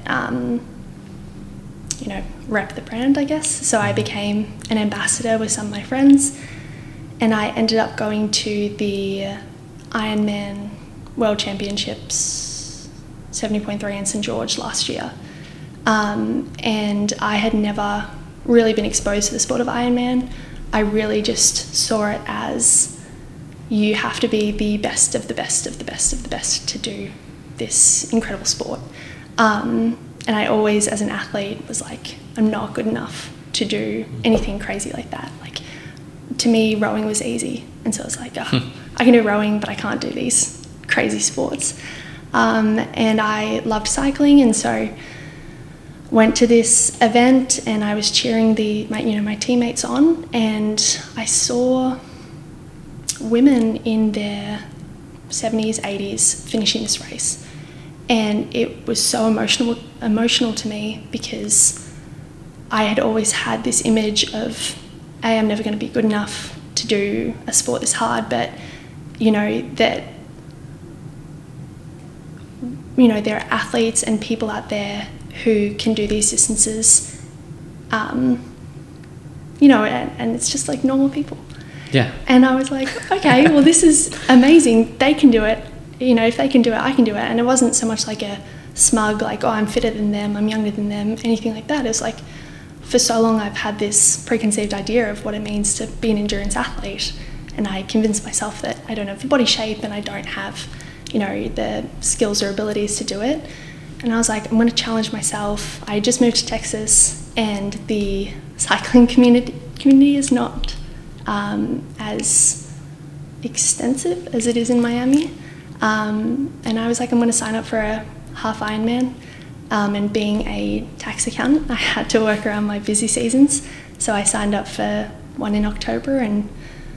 rep the brand, I guess. So I became an ambassador with some of my friends, and I ended up going to the Ironman World Championships 70.3 in St. George last year. And I had never really been exposed to the sport of Ironman. I really just saw it as you have to be the best of the best of the best of the best to do this incredible sport. And I always, as an athlete, was like, I'm not good enough to do anything crazy like that. Like, to me, rowing was easy. And so I was like, I can do rowing, but I can't do these crazy sports. And I loved cycling, and so went to this event and I was cheering my teammates on, and I saw women in their 70s, 80s finishing this race. And it was so emotional to me because I had always had this image of, I'm never going to be good enough to do a sport this hard, but that there are athletes and people out there who can do these distances, and it's just like normal people. Yeah. And I was like, okay, well, this is amazing. They can do it. If they can do it, I can do it. And it wasn't so much like a smug, like, oh, I'm fitter than them, I'm younger than them, anything like that. It was like, for so long I've had this preconceived idea of what it means to be an endurance athlete. And I convinced myself that I don't have the body shape and I don't have, the skills or abilities to do it. And I was like, I'm going to challenge myself. I just moved to Texas, and the cycling community is not as extensive as it is in Miami. And I was like, I'm going to sign up for a half Ironman. And being a tax accountant, I had to work around my busy seasons. So I signed up for one in October and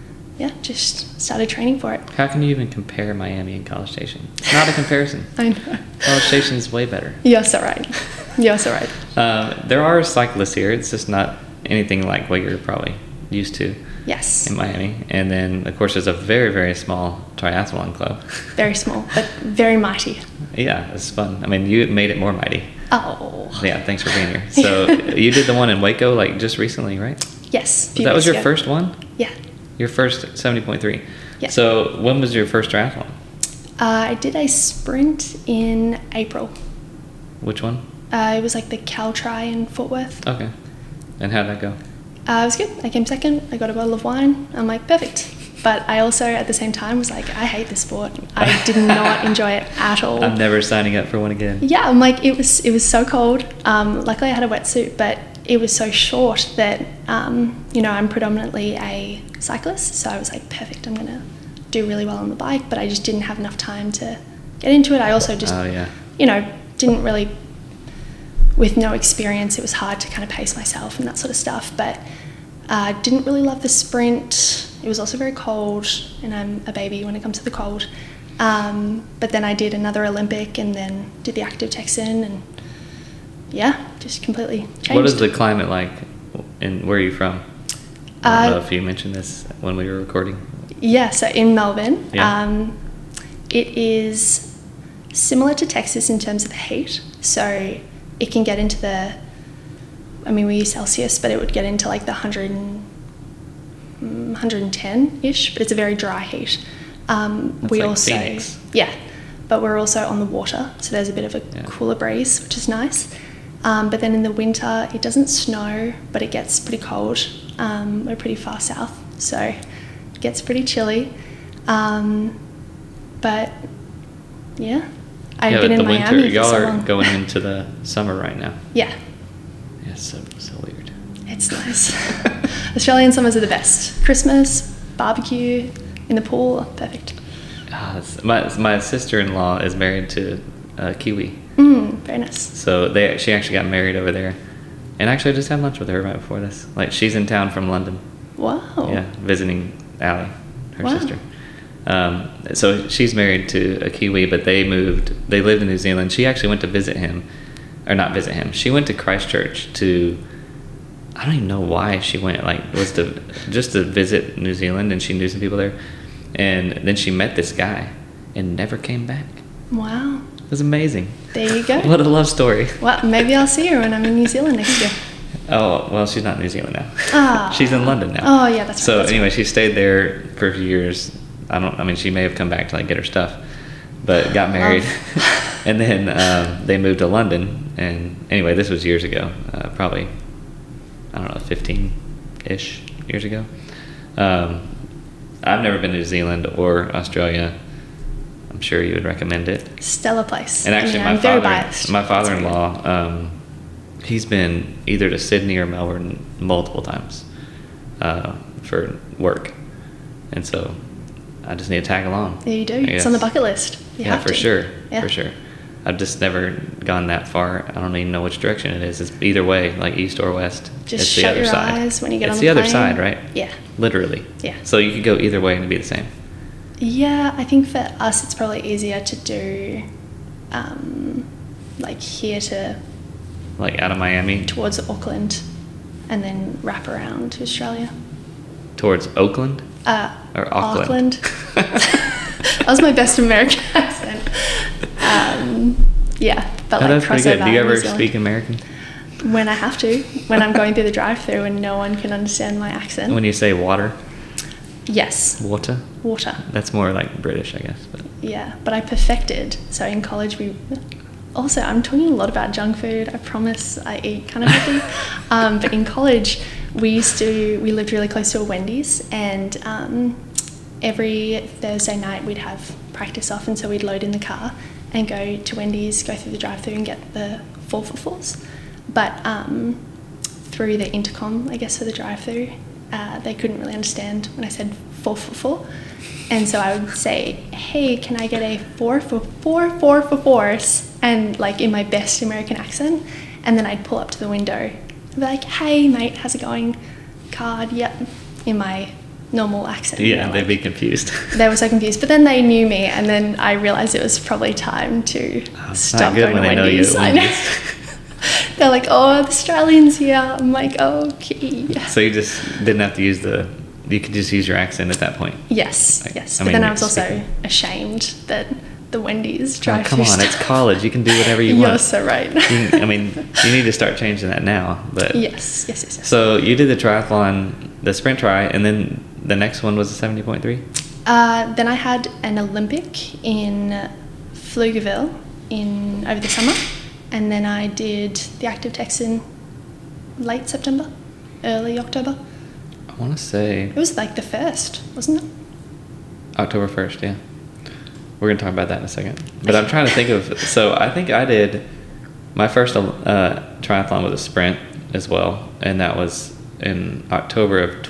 just started training for it. How can you even compare Miami and College Station? It's not a comparison. I know. College Station's way better. You're so right. You're so right. There are cyclists here. It's just not anything like what you're probably used to. Yes. In Miami. And then, of course, there's a very, very small triathlon club. Very small, but very mighty. Yeah, it's fun. I mean, you made it more mighty. Oh. Yeah, thanks for being here. So you did the one in Waco, just recently, right? Yes. That was your first one? Yeah. Your first 70.3? Yeah. So when was your first triathlon? I did a sprint in April. Which one? It was like the Caltri in Fort Worth. Okay. And how'd that go? It was good. I came second. I got a bottle of wine. I'm like, perfect. But I also, at the same time, was like, I hate this sport. I did not enjoy it at all. I'm never signing up for one again. Yeah, I'm like, it was so cold. Luckily, I had a wetsuit, but it was so short that, I'm predominantly a cyclist. So I was like, perfect. I'm going to do really well on the bike. But I just didn't have enough time to get into it. I also just, didn't really, with no experience, it was hard to kind of pace myself and that sort of stuff. But didn't really love the sprint. It was also very cold, and I'm a baby when it comes to the cold. But then I did another Olympic and then did the Active Texan, and just completely changed. What is the climate like, and where are you from? I don't know if you mentioned this when we were recording. Yeah, so in Melbourne. Yeah. It is similar to Texas in terms of the heat. So it can get into we use Celsius, but it would get into like the 110-ish, but it's a very dry heat. We like also, Phoenix. Yeah, but we're also on the water, so there's a bit of a cooler breeze, which is nice. But then in the winter, it doesn't snow, but it gets pretty cold. We're pretty far south, so it gets pretty chilly. But yeah, I've been in Miami winter, for so y'all long. are going into the summer right now. Yeah. It's so weird. It's nice. Australian summers are the best. Christmas, barbecue, in the pool, perfect. My sister-in-law is married to Kiwi. Very nice. So she actually got married over there. And actually I just had lunch with her right before this. Like, she's in town from London. Wow. Yeah, visiting Allie, her Wow. sister. So she's married to a Kiwi, but they lived in New Zealand. She actually went to visit him, or not visit him. She went to Christchurch I don't even know why she went, was just to visit New Zealand, and she knew some people there. And then she met this guy and never came back. Wow. It was amazing. There you go. What a love story. Well, maybe I'll see her when I'm in New Zealand next year. Oh, well, she's not in New Zealand now. Ah. She's in London now. Oh, yeah, that's right. So that's anyway, right. she stayed there for a few years. She may have come back to get her stuff, but got married. And then they moved to London. And anyway, this was years ago, probably, 15-ish years ago. I've never been to New Zealand or Australia. I'm sure you would recommend it. Stellar place. And actually, I'm very biased. my father-in-law, he's been either to Sydney or Melbourne multiple times for work. And so I just need to tag along. Yeah, you do. It's on the bucket list. You have for to. sure. Yeah. For sure. I've just never gone that far. I don't even know which direction it is. It's either way, like east or west. Just it's the shut other your side. eyes when you get it's on the the plane. other side, right? Yeah. Literally. Yeah. So you could go either way and it'd be the same. Yeah, I think for us it's probably easier to do here to Like out of Miami towards Auckland and then wrap around to Australia. towards Oakland or Auckland. That was my best American accent. Yeah, but Oh, that's pretty good. crossover Do you ever New Zealand. speak American? When I have to, when I'm going through the drive-through and no one can understand my accent. When you say water, Yes, water, water. that's more like British, I guess. But Yeah, but I perfected. So in college I'm talking a lot about junk food. I promise I eat kind of healthy. But in college, we lived really close to a Wendy's, and every Thursday night we'd have practice off, and so we'd load in the car and go to Wendy's, go through the drive-through and get the 4 for 4s. But through the intercom, I guess, for the drive-through, they couldn't really understand when I said 4 for 4. And so I would say, hey, can I get a 4 for 4s? And in my best American accent. And then I'd pull up to the window and be like, hey, mate, how's it going? Card, yep, in my normal accent. yeah, they'd be confused. They were so confused. But then they knew me, and then I realised it was probably time to stop good going when to they know you Wendy's. at I know. Wendy's. They're like, oh, the Australian's here. I'm like, okay. So you just didn't have to use you could just use your accent at that point. Yes, Like, yes. I But mean, then I you're was also speaking- ashamed that the Wendy's Oh, drive-through come on, it's stuff- college. You can do whatever you You're want. so right. You need to start changing that now. But Yes. So you did the triathlon, the sprint try, and then the next one was a 70.3? Then I had an Olympic in Pflugerville over the summer, and then I did the Active Texan late September, early October. I want to say It was the 1st, wasn't it? October 1st, yeah. We're going to talk about that in a second. But I'm trying to think of... So I think I did... My first triathlon was a sprint as well, and that was in October of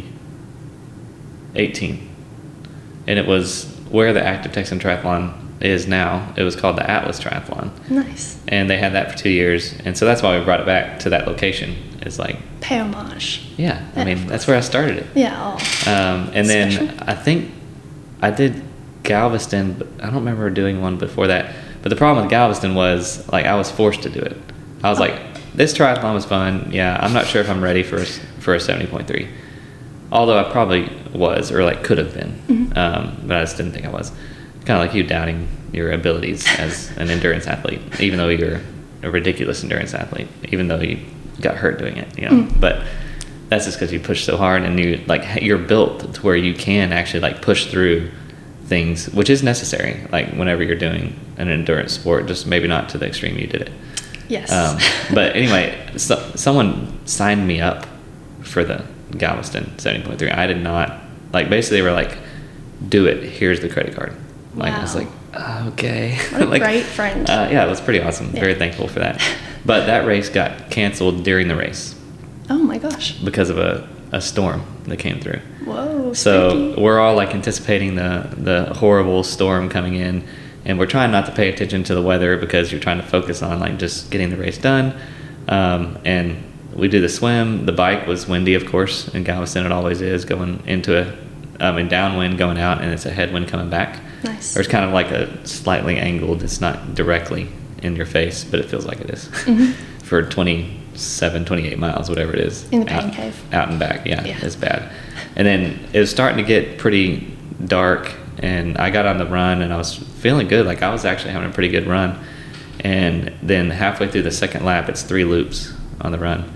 2018. And it was where the Active Texan Triathlon is now. It was called the Atlas Triathlon. Nice. And they had that for 2 years. And so that's why we brought it back to that location. It's Pay homage. yeah, I Yeah, mean, of that's where I started it. Yeah. And then Special. I think I did Galveston, but I don't remember doing one before that. But the problem with Galveston was I was forced to do it. I was like, this triathlon was fun. Yeah, I'm not sure if I'm ready for a 70.3. Although I probably was, or could have been, but I just didn't think I was. Kind of like you doubting your abilities as an endurance athlete, even though you're a ridiculous endurance athlete, even though you got hurt doing it, But that's just because you push so hard, and you're built to where you can actually push through things, which is necessary. Whenever you're doing an endurance sport, just maybe not to the extreme you did it. Yes. But anyway, someone signed me up for the Galveston 70.3. I did not basically they were like, do it. Here's the credit card. Like, I was Wow. like, okay. What a Like, great friend. Yeah, it was pretty awesome. Yeah. Very thankful for that. But that race got canceled during the race Oh my gosh. because of a storm that came through. Whoa. So spooky. we're all like anticipating the horrible storm coming in, and we're trying not to pay attention to the weather because you're trying to focus on like just getting the race done. And we do the swim. The bike was windy, of course, in Galveston. It always is, going into in downwind going out, and it's a headwind coming back. Nice. Or it's kind of like a slightly angled. It's not directly in your face, but it feels like it is. For 27, 28 miles, whatever it is. In the pain cave. Out and back, yeah, Yeah. it's bad. And then it was starting to get pretty dark, and I got on the run, and I was feeling good. Like, I was actually having a pretty good run. And then halfway through the second lap, it's 3 loops on the run.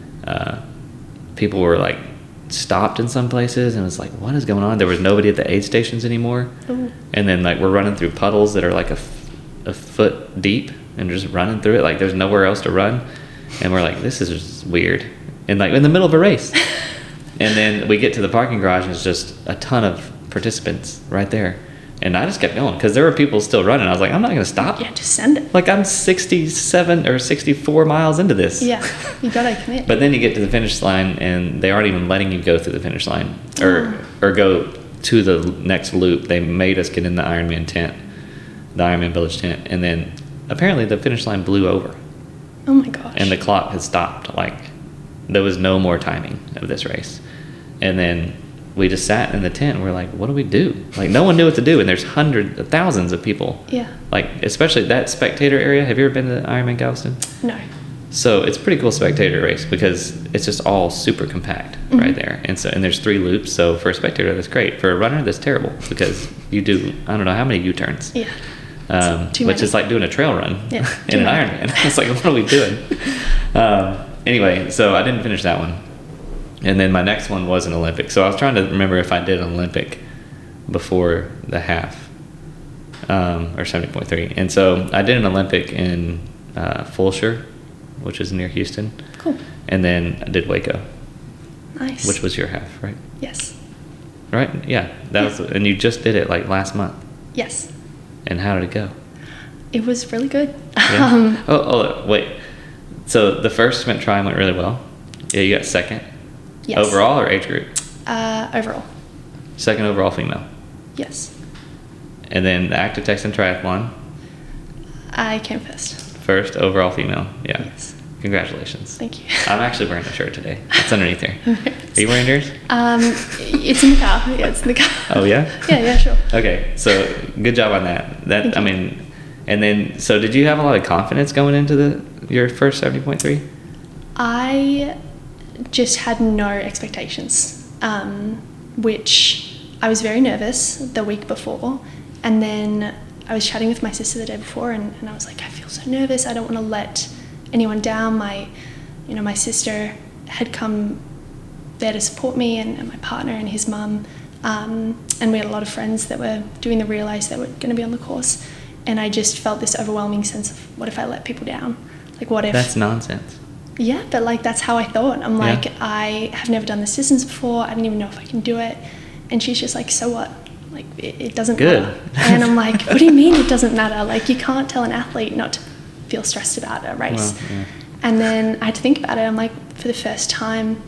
People were like stopped in some places, and it was like, what is going on? There was nobody at the aid stations anymore. Ooh. And then like we're running through puddles that are like a foot deep, and just running through it. Like, there's nowhere else to run. And we're like, this is just weird. And like in the middle of a race. And then we get to the parking garage, and it's just a ton of participants right there. And I just kept going because there were people still running. I was like, I'm not going to stop. Yeah, just send it. Like, I'm 67 or 64 miles into this. Yeah, you gotta commit. But then you get to the finish line, and they aren't even letting you go through the finish line or go to the next loop. They made us get in the Ironman tent, the Ironman Village tent. And then apparently the finish line blew over, Oh my gosh. and the clock had stopped. Like, there was no more timing of this race. And then we just sat in the tent, and we're like, what do we do? Like, no one knew what to do, and there's thousands of people. Yeah. Like, especially that spectator area. Have you ever been to Ironman Galveston? No. So it's a pretty cool spectator race because it's just all super compact right there. And there's 3 loops. So for a spectator, that's great. For a runner, that's terrible because you do, I don't know how many U-turns. Yeah. Too Which many. is like doing a trail run Yeah, in too an many. Ironman. It's like, what are we doing? Anyway, so I didn't finish that one. And then my next one was an Olympic. So I was trying to remember if I did an Olympic before the half, or 70.3. And so I did an Olympic in Fulshire, which is near Houston. Cool. And then I did Waco, Nice. which was your half, right? Yes. Right? Yeah. That was, and you just did it like last month. Yes. And how did it go? It was really good. Yeah. Wait. So the first sprint try went really well. Yeah, you got second. Yes. Overall or age group? Overall. Second overall female. Yes. And then the Active Texan Triathlon, I came first. first overall female. Yeah. Yes. Congratulations. Thank you. I'm actually wearing a shirt today. It's underneath here. Are you wearing yours? It's in the car. Yeah, it's in the car. Oh, yeah? Yeah, sure. Okay, so good job on that. Thank you. And then, so did you have a lot of confidence going into your first 70.3? I just had no expectations, which I was very nervous the week before. And then I was chatting with my sister the day before, and I was like, I feel so nervous. I don't want to let anyone down. My sister had come there to support me, and my partner and his mum. And we had a lot of friends that were doing the Realize that were going to be on the course. And I just felt this overwhelming sense of, what if I let people down? Like, what if... That's nonsense. Yeah, but like, that's how I thought. I'm like, Yeah. I have never done this distance before. I don't even know if I can do it. And she's just like, so what? Like, it doesn't Good. matter. And I'm like, what do you mean it doesn't matter? Like, you can't tell an athlete not to feel stressed about a race. Well, yeah. And then I had to think about it. I'm like, for the first time,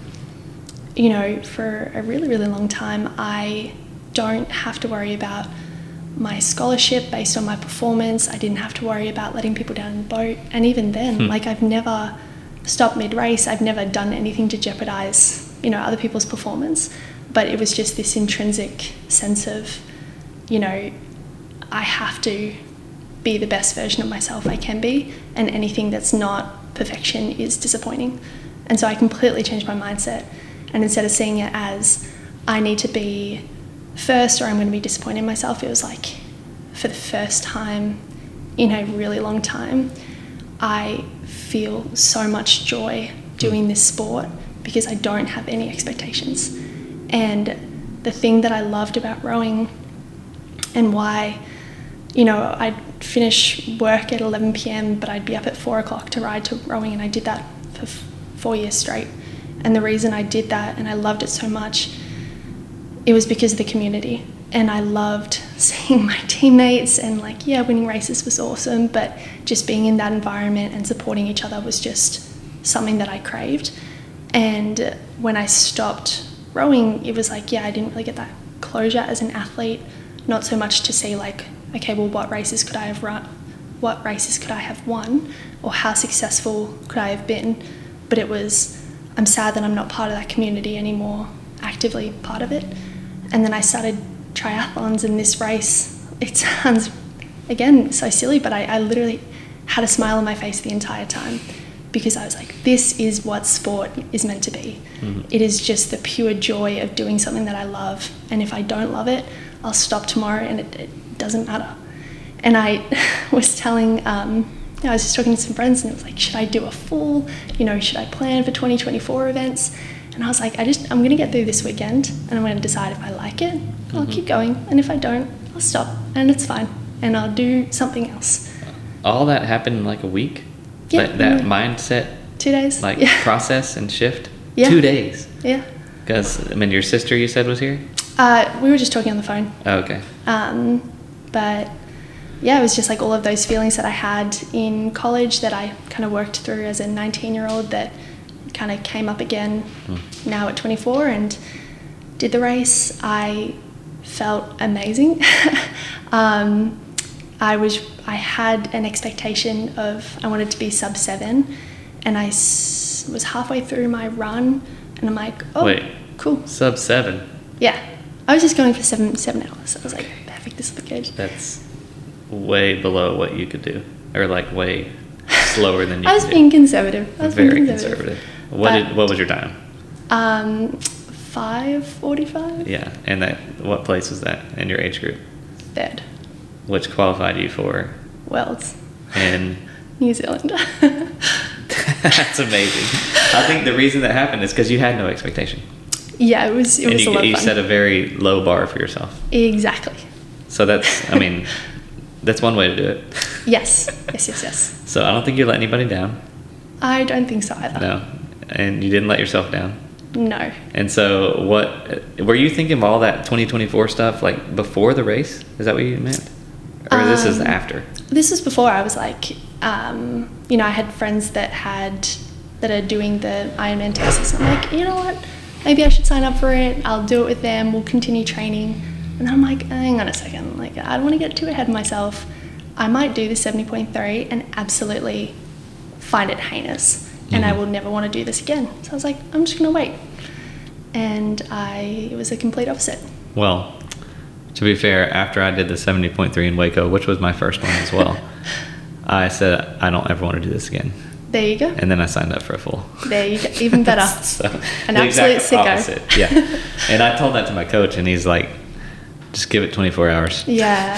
for a really, really long time, I don't have to worry about my scholarship based on my performance. I didn't have to worry about letting people down in the boat. And even then, like, I've never stopped mid-race. I've never done anything to jeopardize, other people's performance. But it was just this intrinsic sense of, I have to be the best version of myself I can be, and anything that's not perfection is disappointing. And so I completely changed my mindset. And instead of seeing it as, I need to be first or I'm going to be disappointed in myself, it was like, for the first time in a really long time, I feel so much joy doing this sport because I don't have any expectations. And the thing that I loved about rowing, and why, I'd finish work at 11 p.m, but I'd be up at 4 o'clock to ride to rowing, and I did that for 4 years straight. And the reason I did that, and I loved it so much, it was because of the community. And I loved seeing my teammates and like, yeah, winning races was awesome, but just being in that environment and supporting each other was just something that I craved. And when I stopped rowing, it was like, yeah, I didn't really get that closure as an athlete, not so much to see like, okay, well, what races could I have run? What races could I have won? Or how successful could I have been? But it was, I'm sad that I'm not part of that community anymore, actively part of it. And then I started triathlons, and this race, it sounds, again, so silly, but I literally had a smile on my face the entire time, because I was like, this is what sport is meant to be. Mm-hmm. It is just the pure joy of doing something that I love. And if I don't love it, I'll stop tomorrow and it doesn't matter. And I was telling, I was just talking to some friends, and it was like, should I do a full, should I plan for 2024 events? And I was like, I'm going to get through this weekend, and I'm going to decide if I like it, I'll keep going. And if I don't, I'll stop, and it's fine. And I'll do something else. All that happened in like a week? Yeah. That mindset? 2 days. Process and shift? Yeah. 2 days? Yeah. Because, your sister, you said, was here? We were just talking on the phone. Oh, okay. But yeah, it was just like all of those feelings that I had in college that I kind of worked through as a 19-year-old that kind of came up again now at 24, and did the race. I felt amazing. I had an expectation of, I wanted to be sub 7, and I was halfway through my run, and I'm like, oh, wait, cool. Sub 7? Yeah. I was just going for 7 hours. I was like, perfect, this will be good. That's way below what you could do, or like way slower than you I was being conservative. Very conservative. What was your time? 5:45. Yeah, and what place was that in your age group? Third. Which qualified you for? Worlds. In New Zealand. That's amazing. I think the reason that happened is because you had no expectation. Yeah, it was a lot of fun. You set a very low bar for yourself. Exactly. So that's, that's one way to do it. Yes. So I don't think you let anybody down. I don't think so either. No. And you didn't let yourself down. No. And so what, were you thinking of all that 2024 stuff like before the race? Is that what you meant? Or this is after? This is before. I was like, I had friends that are doing the Ironman Texas. I'm like, you know what? Maybe I should sign up for it. I'll do it with them. We'll continue training. And then I'm like, hang on a second. Like, I don't want to get too ahead of myself. I might do the 70.3 and absolutely find it heinous. And I will never want to do this again. So I was like, I'm just going to wait. And it was a complete opposite. Well, to be fair, after I did the 70.3 in Waco, which was my first one as well, I said, I don't ever want to do this again. There you go. And then I signed up for a full. There you go. Even better. So, an absolute sicko. Opposite. Yeah. And I told that to my coach, and he's like, just give it 24 hours. Yeah.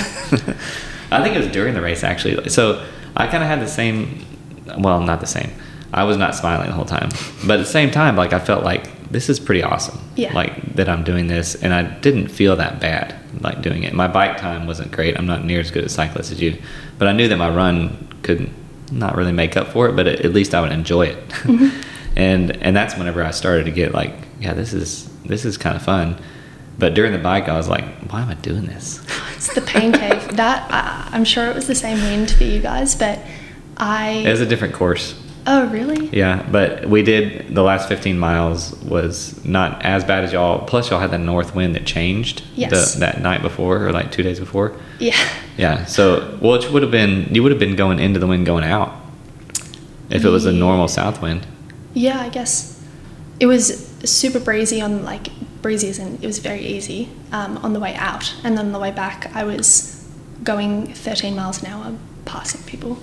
I think it was during the race, actually. So I kind of had the same, well, not the same. I was not smiling the whole time. But at the same time, like, I felt like this is pretty awesome. Yeah. Like, that I'm doing this. And I didn't feel that bad, like, doing it. My bike time wasn't great. I'm not near as good a cyclist as you. But I knew that my run could not really make up for it, but at least I would enjoy it. Mm-hmm. and that's whenever I started to get like, yeah, this is kind of fun. But during the bike, I was like, why am I doing this? It's the pain cave. I'm sure it was the same wind for you guys, but It was a different course. Oh, really? Yeah, but we did, the last 15 miles was not as bad as y'all. Plus, y'all had the north wind that changed that night before, or like 2 days before. Yeah. Yeah, so, which you would have been going into the wind going out if it was a normal south wind. Yeah, I guess. It was super breezy breezy as in it was very easy on the way out. And then on the way back, I was going 13 miles an hour, passing people.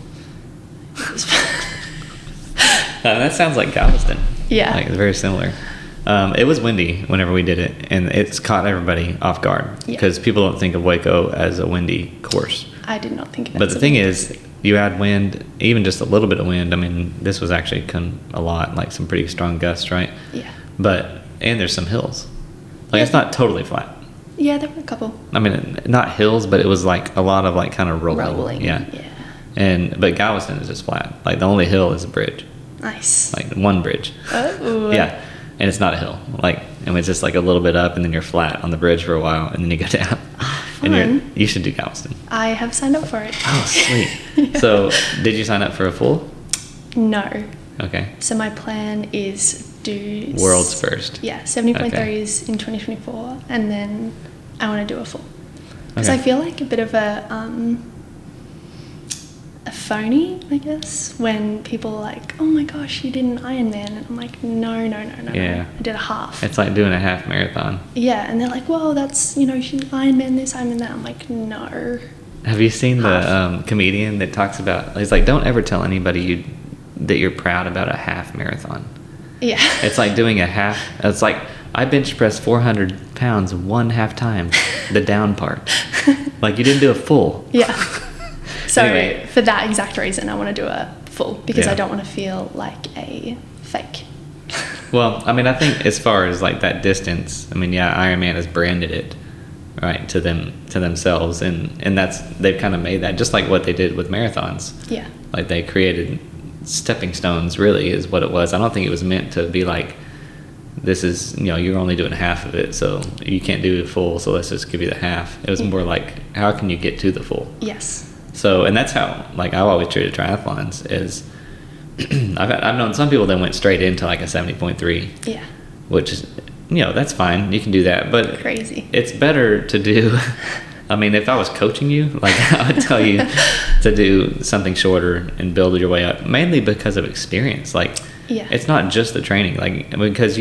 That sounds like Galveston. Yeah. Like, it's very similar. It was windy whenever we did it, and it's caught everybody off guard because people don't think of Waco as a windy course. I did not think of it. But the thing is, you add wind, even just a little bit of wind. I mean, this was actually a lot, like some pretty strong gusts, right? Yeah. And there's some hills. Like, it's not totally flat. Yeah, there were a couple. I mean, not hills, but it was like a lot of like kind of rolling. Yeah. But Galveston is just flat. Like, the only hill is a bridge. Nice. Like one bridge. Oh. Yeah. And it's not a hill. Like, and it's just like a little bit up, and then you're flat on the bridge for a while, and then you go down. Fun. You should do Galveston. I have signed up for it. Oh, sweet. Yeah. So, did you sign up for a full? No. Okay. So my plan is do... World's first. Yeah, 70.3s Okay. in 2024, and then I want to do a full. Because Okay. I feel like a bit of a phony, I guess, when people are like, oh my gosh, you did an Ironman. And I'm like, no. Yeah. I did a half. It's like doing a half marathon. Yeah, and they're like, well, that's, you should Ironman this, Ironman that. I'm like, no. Have you seen the Half. comedian that talks about, he's like, don't ever tell anybody that you're proud about a half marathon. Yeah. It's like doing a half, it's like, I bench pressed 400 pounds 1/2 time, the down part. Like, you didn't do a full. Yeah. So Anyway. for that exact reason, I want to do a full, because Yeah. I don't want to feel like a fake. Well, I mean, I think as far as like that distance, I mean, yeah, Ironman has branded it, right, to themselves, and they've kind of made that, just like what they did with marathons. Yeah. Like, they created stepping stones, really, is what it was. I don't think it was meant to be like, this is, you're only doing half of it, so you can't do the full, so let's just give you the half. It was more like, how can you get to the full? Yes. So, and that's how, like, I've always treated triathlons is, I've known some people that went straight into like a 70.3, Yeah. which is, that's fine. You can do that, but Crazy. it's better to do, I mean, if I was coaching you, like, I would tell you to do something shorter and build your way up, mainly because of experience. Like, Yeah. it's not just the training, like, because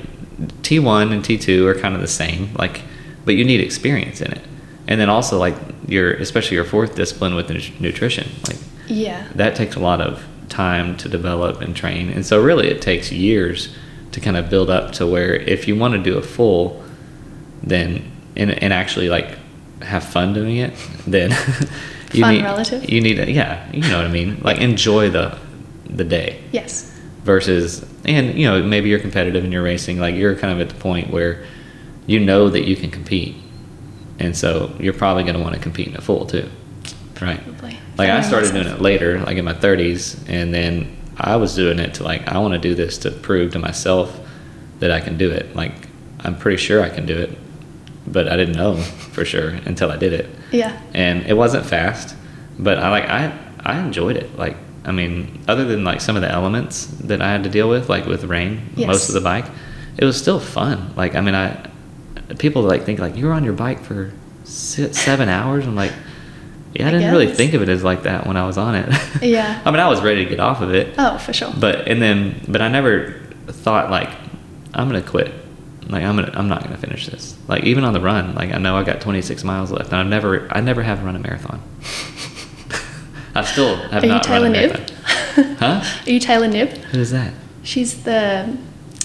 T1 and T2 are kind of the same, like, but you need experience in it. And then also, like, especially your fourth discipline with nutrition, like, Yeah. that takes a lot of time to develop and train. And so really it takes years to kind of build up to where if you want to do a full, then, and actually like have fun doing it, then Relative? you need, yeah, you know what I mean? Like, enjoy the day. Yes. Versus, and maybe you're competitive and you're racing, like, you're kind of at the point where you know that you can compete. And so you're probably going to want to compete in a full too, right? Probably. Like, I Following started myself. doing it later, like in my 30s, and then I was doing it to, like, I want to do this to prove to myself that I can do it. Like, I'm pretty sure I can do it, but I didn't know for sure until I did it. Yeah. And it wasn't fast, but I enjoyed it. Like, I mean, other than like some of the elements that I had to deal with, like with rain, Yes. most of the bike, it was still fun. Like, I mean, people like think like, you were on your bike for 7 hours. I'm like, yeah, I didn't really guess. think of it as like that when I was on it. Yeah. I mean, I was ready to get off of it, Oh, for sure. but I never thought like, I'm gonna quit. Like, I'm not gonna finish this. Like, even on the run, like, I know I got 26 miles left, and I never have run a marathon. I still have Are you not run Taylor a Knibb? marathon. Huh? Are you Taylor Knibb? Who is that? She's the...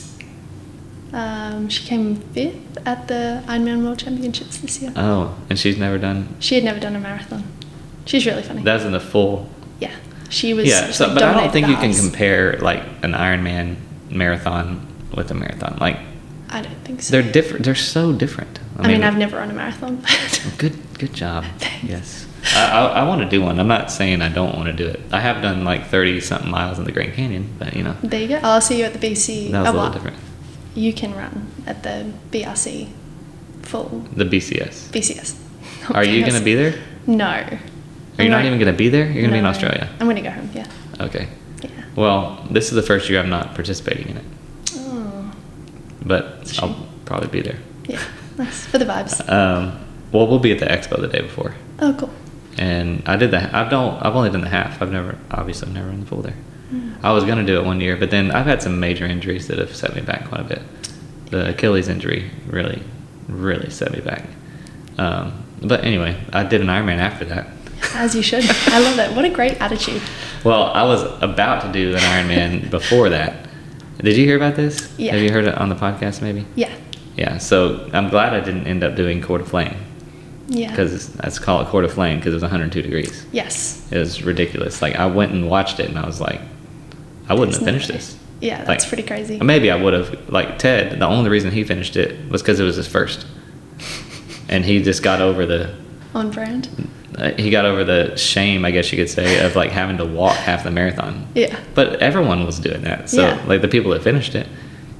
she came 5th at the Ironman World Championships this year. Oh, and she's never done. She had never done a marathon. She's really funny. That's in the full. Yeah. She was... Yeah. So, like, but I don't dominated think the you can halves. compare like an Ironman marathon with a marathon. Like, I don't think so. they're different. They're so different. I mean, I've never run a marathon. But Good job. Yes. I want to do one. I'm not saying I don't want to do it. I have done like 30 something miles in the Grand Canyon, but there you go. I'll see you at the BC. that was a well, little different. You can run at the BRC full The BCS. BCS. Are you going to be there? No. Are you not even going to be there? You're going to be in No. Australia. I'm going to go home, yeah. Okay. Yeah. Well, this is the first year I'm not participating in it, Oh, but It's a shame. I'll probably be there. yeah. Nice. For the vibes. Well, we'll be at the expo the day before, Oh, cool. and I did that. I've only done the half. I've never run the full there. Mm. I was gonna do it one year, but then I've had some major injuries that have set me back quite a bit. The Achilles injury really, really set me back. But anyway, I did an Ironman after that. As you should. I love that. What a great attitude. Well, I was about to do an Ironman before that. Did you hear about this? Yeah. Have you heard it on the podcast maybe? Yeah. Yeah, so I'm glad I didn't end up doing Court of Flame, Yeah. because let's call it Court of Flame because it was 102 degrees. Yes. It was ridiculous. Like, I went and watched it and I was like, I wouldn't have There's no finished way. this. Yeah, that's Like, pretty crazy. Maybe I would have. Like, Ted, the only reason he finished it was because it was his first. And he just got over On brand. he got over the shame, I guess you could say, of like having to walk half the marathon. Yeah. But everyone was doing that. So Yeah. like the people that finished it.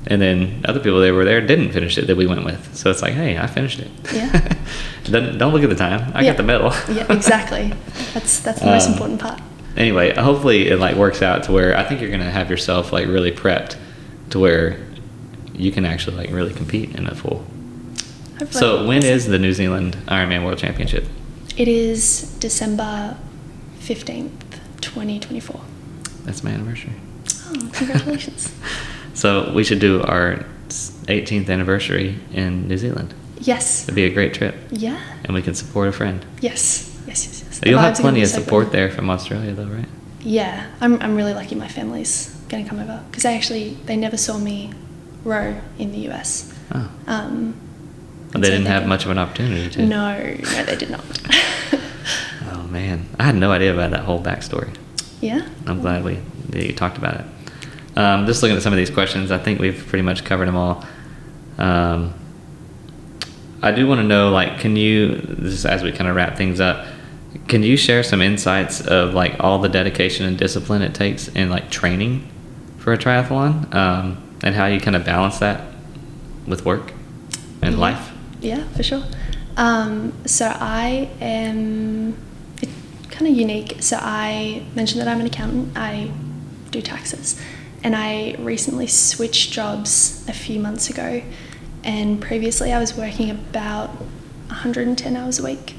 And then other people that were there didn't finish it that we went with. So it's like, hey, I finished it. Yeah. Don't look at the time. I got the medal. Yeah, exactly. That's the most important part. Anyway, hopefully it like works out to where I think you're going to have yourself like really prepped to where you can actually like really compete in a full. Hopefully. So when is the New Zealand Ironman World Championship? It is December 15th, 2024. That's my anniversary. Oh, congratulations. So we should do our 18th anniversary in New Zealand. Yes. It'd be a great trip. Yeah. And we can support a friend. Yes. You'll have plenty of support there from Australia though, right? Yeah. I'm really lucky my family's going to come over because they never saw me row in the US. Oh. They didn't have much of an opportunity to. No, they did not. Oh man, I had no idea about that whole backstory. Yeah. I'm glad that you talked about it. Just looking at some of these questions, I think we've pretty much covered them all. I do want to know, like, can you, just as we kind of wrap things up, can you share some insights of like all the dedication and discipline it takes in like training for a triathlon, and how you kind of balance that with work and life? Yeah, for sure. So I am kind of unique. So I mentioned that I'm an accountant. I do taxes, and I recently switched jobs a few months ago. And previously I was working about 110 hours a week,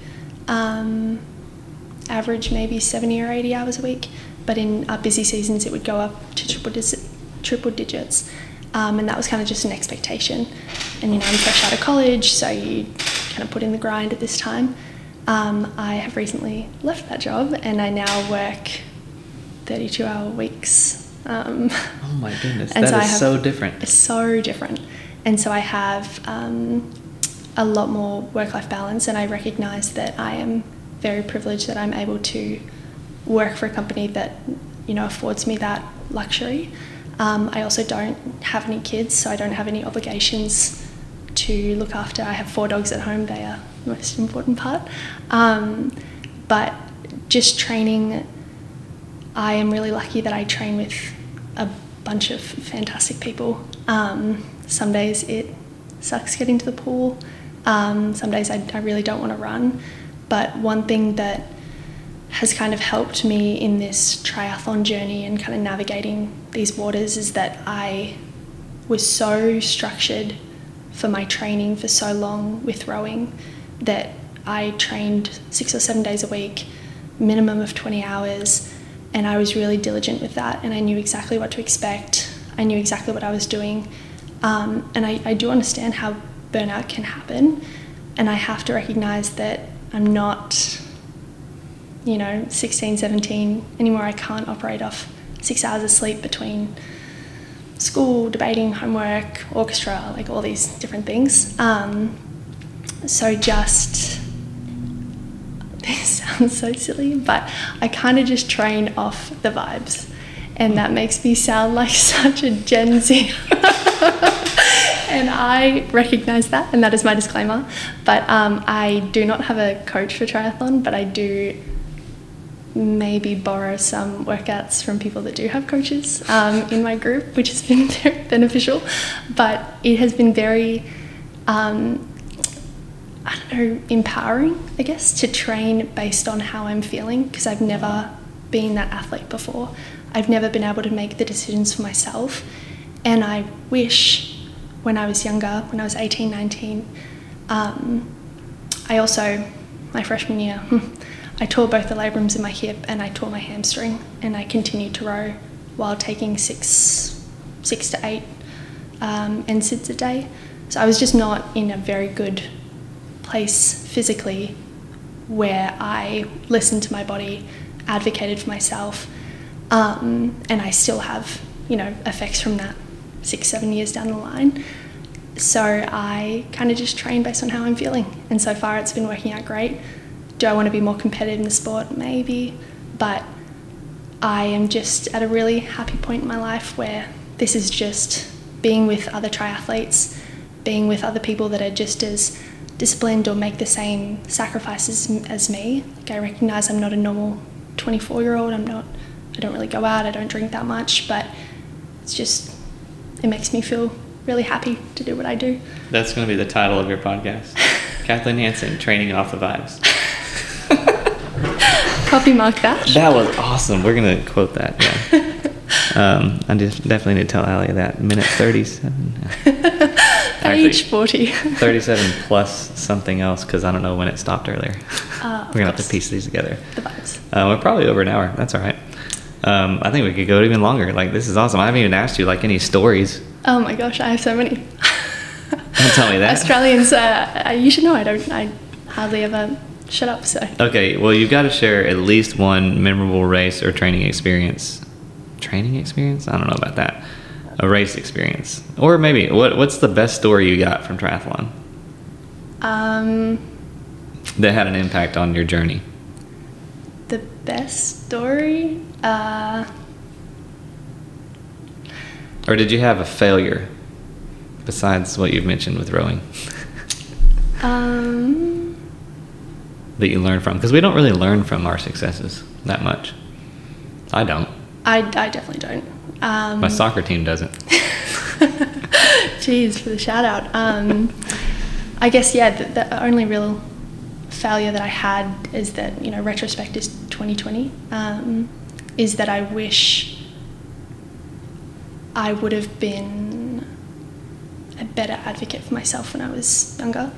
average maybe 70 or 80 hours a week. But in our busy seasons, it would go up to triple digits. And that was kind of just an expectation. And, I'm fresh out of college, so you kind of put in the grind at this time. I have recently left that job, and I now work 32-hour weeks. Oh my goodness, that is so different. It's so different. And so I have a lot more work-life balance, and I recognise that I am very privileged that I'm able to work for a company that, affords me that luxury. I also don't have any kids, so I don't have any obligations to look after. I have 4 dogs at home. They are the most important part. But just training, I am really lucky that I train with a bunch of fantastic people. Some days it sucks getting to the pool. Some days I really don't want to run. But one thing that has kind of helped me in this triathlon journey and kind of navigating these waters is that I was so structured for my training for so long with rowing that I trained 6 or 7 days a week, minimum of 20 hours, and I was really diligent with that, and I knew exactly what to expect. I knew exactly what I was doing, and I do understand how burnout can happen, and I have to recognise that I'm not 16, 17 anymore. I can't operate off 6 hours of sleep between school, debating, homework, orchestra, like all these different things. So just, this sounds so silly, but I kind of just train off the vibes, and that makes me sound like such a Gen Z. And I recognise that, and that is my disclaimer. But I do not have a coach for triathlon, but I do maybe borrow some workouts from people that do have coaches in my group, which has been very beneficial. But it has been very, empowering, I guess, to train based on how I'm feeling, because I've never been that athlete before. I've never been able to make the decisions for myself. And I wish when I was younger, when I was 18, 19, I also, my freshman year, I tore both the labrums in my hip and I tore my hamstring, and I continued to row while taking 6 to 8 NSIDs a day. So I was just not in a very good place physically where I listened to my body, advocated for myself, and I still have, effects from that 6-7 years down the line. So I kind of just train based on how I'm feeling, and so far it's been working out great. Do I want to be more competitive in the sport? Maybe, but I am just at a really happy point in my life where this is just being with other triathletes, being with other people that are just as disciplined or make the same sacrifices as me. Like, I recognise I'm not a normal 24-year-old. I don't really go out, I don't drink that much, but it makes me feel really happy to do what I do. That's going to be the title of your podcast. Kathleen Hansen, training off the vibes. Copy mark that. That was awesome. We're going to quote that. Yeah. I just definitely need to tell Allie that. Minute 37. Page 40. 37 plus something else, because I don't know when it stopped earlier. We're going to have to piece these together. The vibes. We're probably over an hour. That's all right. I think we could go even longer. Like, this is awesome. I haven't even asked you, like, any stories. Oh my gosh, I have so many. Don't tell me that. Australians, you should know I hardly ever shut up, so. Okay, well, you've got to share at least one memorable race or training experience. Training experience? I don't know about that. A race experience. Or maybe, what's the best story you got from triathlon? That had an impact on your journey. The best story? Or did you have a failure besides what you've mentioned with rowing? That you learned from? Because we don't really learn from our successes that much. I don't. I definitely don't. My soccer team doesn't. Jeez, for the shout out. I guess, yeah, the only real failure that I had is that, you know, retrospect is 2020, is that I wish I would have been a better advocate for myself when I was younger.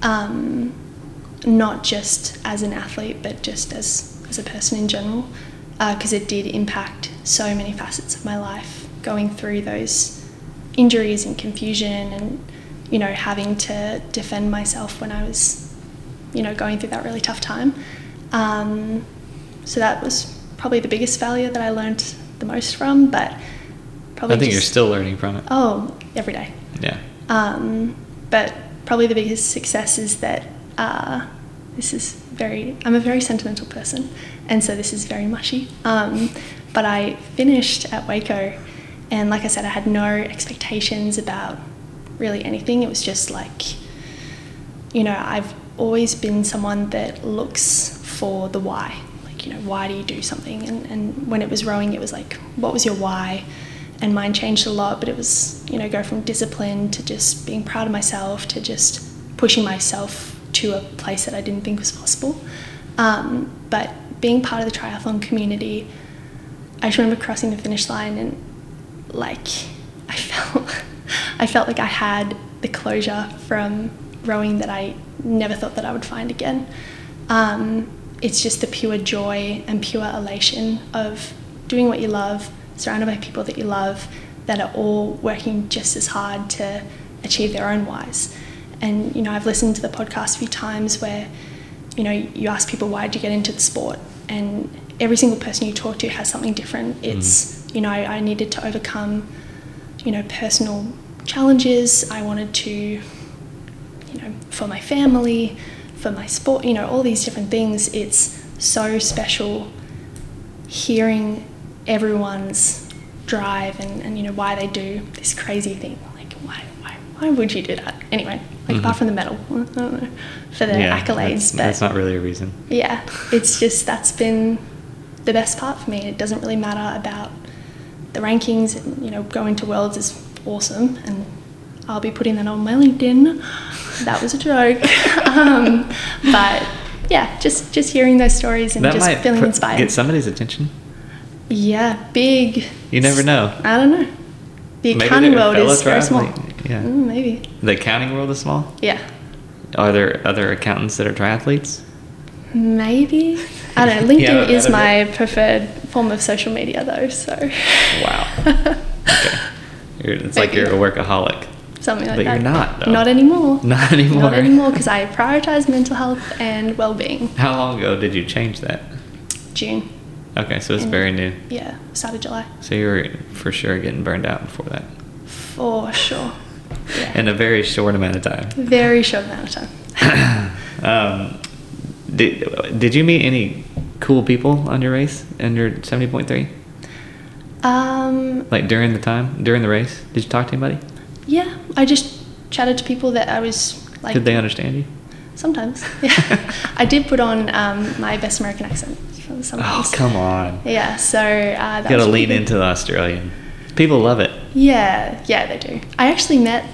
Not just as an athlete, but just as a person in general, because it did impact so many facets of my life, going through those injuries and confusion and, you know, having to defend myself when I was, you know, going through that really tough time. So that was probably the biggest failure that I learned the most from, but probably I think you're still learning from it. Oh, every day. Yeah. But probably the biggest success is that I'm a very sentimental person, and so this is very mushy. But I finished at Waco, and like I said, I had no expectations about really anything. It was just like, you know, I've always been someone that looks for the why. Like, you know, why do you do something? And when it was rowing, it was like, what was your why? And mine changed a lot, but it was, you know, go from discipline to just being proud of myself to just pushing myself to a place that I didn't think was possible. But being part of the triathlon community, I just remember crossing the finish line and like I felt like I had the closure from rowing that I never thought that I would find again. It's just the pure joy and pure elation of doing what you love, surrounded by people that you love, that are all working just as hard to achieve their own whys. And, you know, I've listened to the podcast a few times where, you know, you ask people, why did you get into the sport? And every single person you talk to has something different. It's, you know, I needed to overcome, you know, personal challenges. I wanted to, you know, for my family, for my sport, you know, all these different things. It's so special hearing everyone's drive and you know, why they do this crazy thing. Like, why would you do that? Anyway, like apart from the medal, I don't know, for the accolades. That's not really a reason. Yeah, it's just, that's been the best part for me. It doesn't really matter about the rankings. And, you know, going to Worlds is awesome, and I'll be putting that on my LinkedIn. That was a joke. But yeah, just hearing those stories and that just might feeling inspired. Get somebody's attention. Yeah, big. You never know. I don't know. The accounting world is very small. Yeah. Maybe. The accounting world is small? Yeah. Are there other accountants that are triathletes? Maybe. I don't know. LinkedIn is my preferred form of social media, though, so. Wow. Okay. It's like you're a workaholic. Something like but that. But you're not, though. Not anymore. Not anymore. Not anymore, because I prioritize mental health and well-being. How long ago did you change that? June. Okay, so it's very new. Yeah, started July. So you were for sure getting burned out before that. For sure. Yeah. In a very short amount of time. Very short amount of time. Did you meet any cool people on your race, on your 70.3? Like during the race? Did you talk to anybody? Yeah, I just chatted to people that I was like... Did they understand you? Sometimes, yeah. I did put on my best American accent sometimes. Oh, come on. Yeah, so... you gotta lean into the Australian. People love it. Yeah, they do. I actually met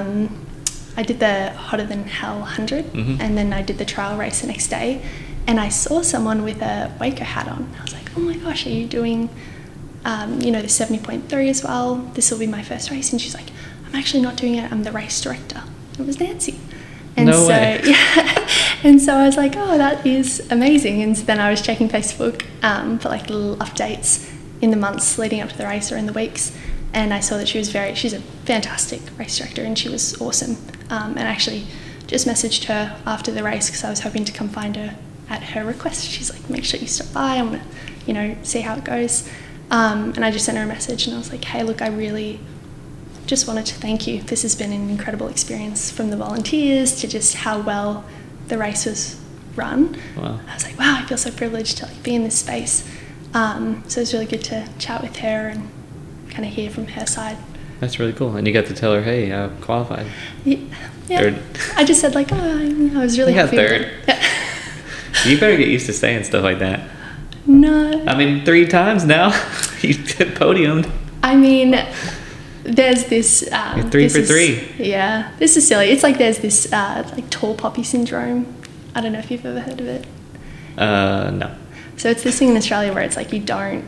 I did the Hotter Than Hell 100, and then I did the trial race the next day, and I saw someone with a Waco hat on. I was like, oh my gosh, are you doing, the 70.3 as well? This will be my first race. And she's like, I'm actually not doing it. I'm the race director. It was Nancy. And no way. Yeah. And so I was like, oh, that is amazing. And so then I was checking Facebook for like little updates in the months leading up to the race or in the weeks. And I saw that she's a fantastic race director, and she was awesome. And I actually just messaged her after the race because I was hoping to come find her at her request. She's like, make sure you stop by. I want to, see how it goes. And I just sent her a message, and I was like, hey, look, I really just wanted to thank you. This has been an incredible experience, from the volunteers to just how well the race was run. Wow. I was like, wow, I feel so privileged to be in this space. So it was really good to chat with her and kind of hear from her side. That's really cool. And you got to tell her, hey, I qualified. Yeah. Third. I just said like, I was really happy. Third. Yeah. You better get used to saying stuff like that. No. I mean, 3 times now you get podiumed. I mean, there's this. You're 3 for 3. Yeah, this is silly. It's like there's this like tall poppy syndrome. I don't know if you've ever heard of it. No. So it's this thing in Australia where it's like you don't.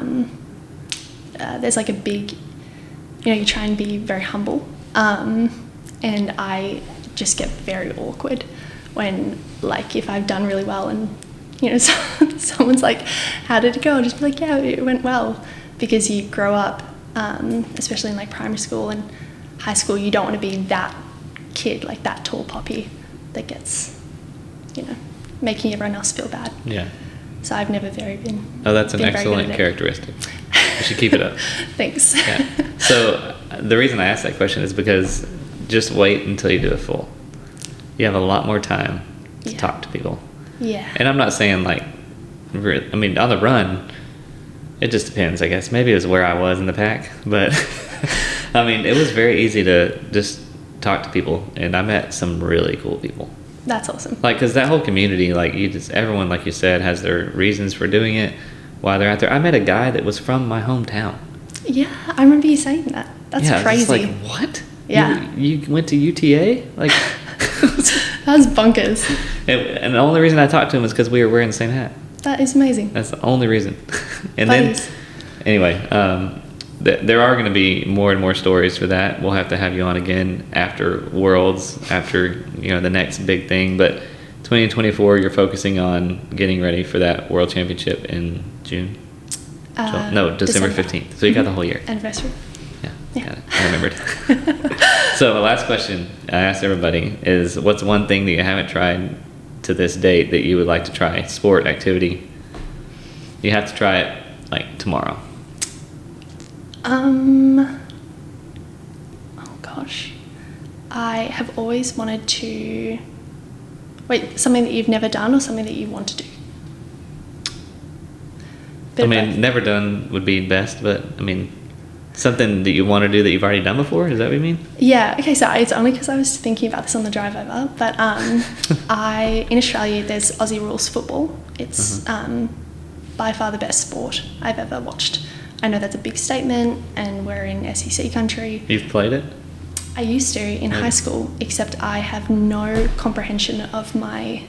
There's like a big, you try and be very humble, and I just get very awkward when, like, if I've done really well and someone's like, how did it go? I'll just be like, yeah, it went well, because you grow up, especially in like primary school and high school, you don't want to be that kid, like that tall poppy that gets, making everyone else feel bad. Yeah. So I've never been. Oh, that's an excellent characteristic. You should keep it up. Thanks. Yeah. So the reason I asked that question is because just wait until you do a full. You have a lot more time to talk to people. Yeah. And I'm not saying like, on the run, it just depends, I guess. Maybe it was where I was in the pack, but it was very easy to just talk to people, and I met some really cool people. That's awesome. Like, because that whole community, like, everyone, like you said, has their reasons for doing it, why they're out there. I met a guy that was from my hometown. Yeah, I remember you saying that. That's crazy. Like, what? Yeah. You went to UTA? Like, that was bonkers. And the only reason I talked to him was because we were wearing the same hat. That is amazing. That's the only reason. And then, anyway, there are going to be more and more stories for that. We'll have to have you on again after Worlds, after the next big thing. But 2024, you're focusing on getting ready for that World Championship in June. December 15th. So you got the whole year. Anniversary. Yeah. I remembered. So the last question I asked everybody is, what's one thing that you haven't tried to this date that you would like to try? Sport, activity. You have to try it like tomorrow. Oh gosh. I have always wanted to... Wait, something that you've never done or something that you want to do? Never done would be best, but something that you want to do that you've already done before? Is that what you mean? Yeah. Okay. So it's only because I was thinking about this on the drive over. But in Australia, there's Aussie rules football. It's by far the best sport I've ever watched. I know that's a big statement, and we're in SEC country. You've played it? I used to in high school, except I have no comprehension of my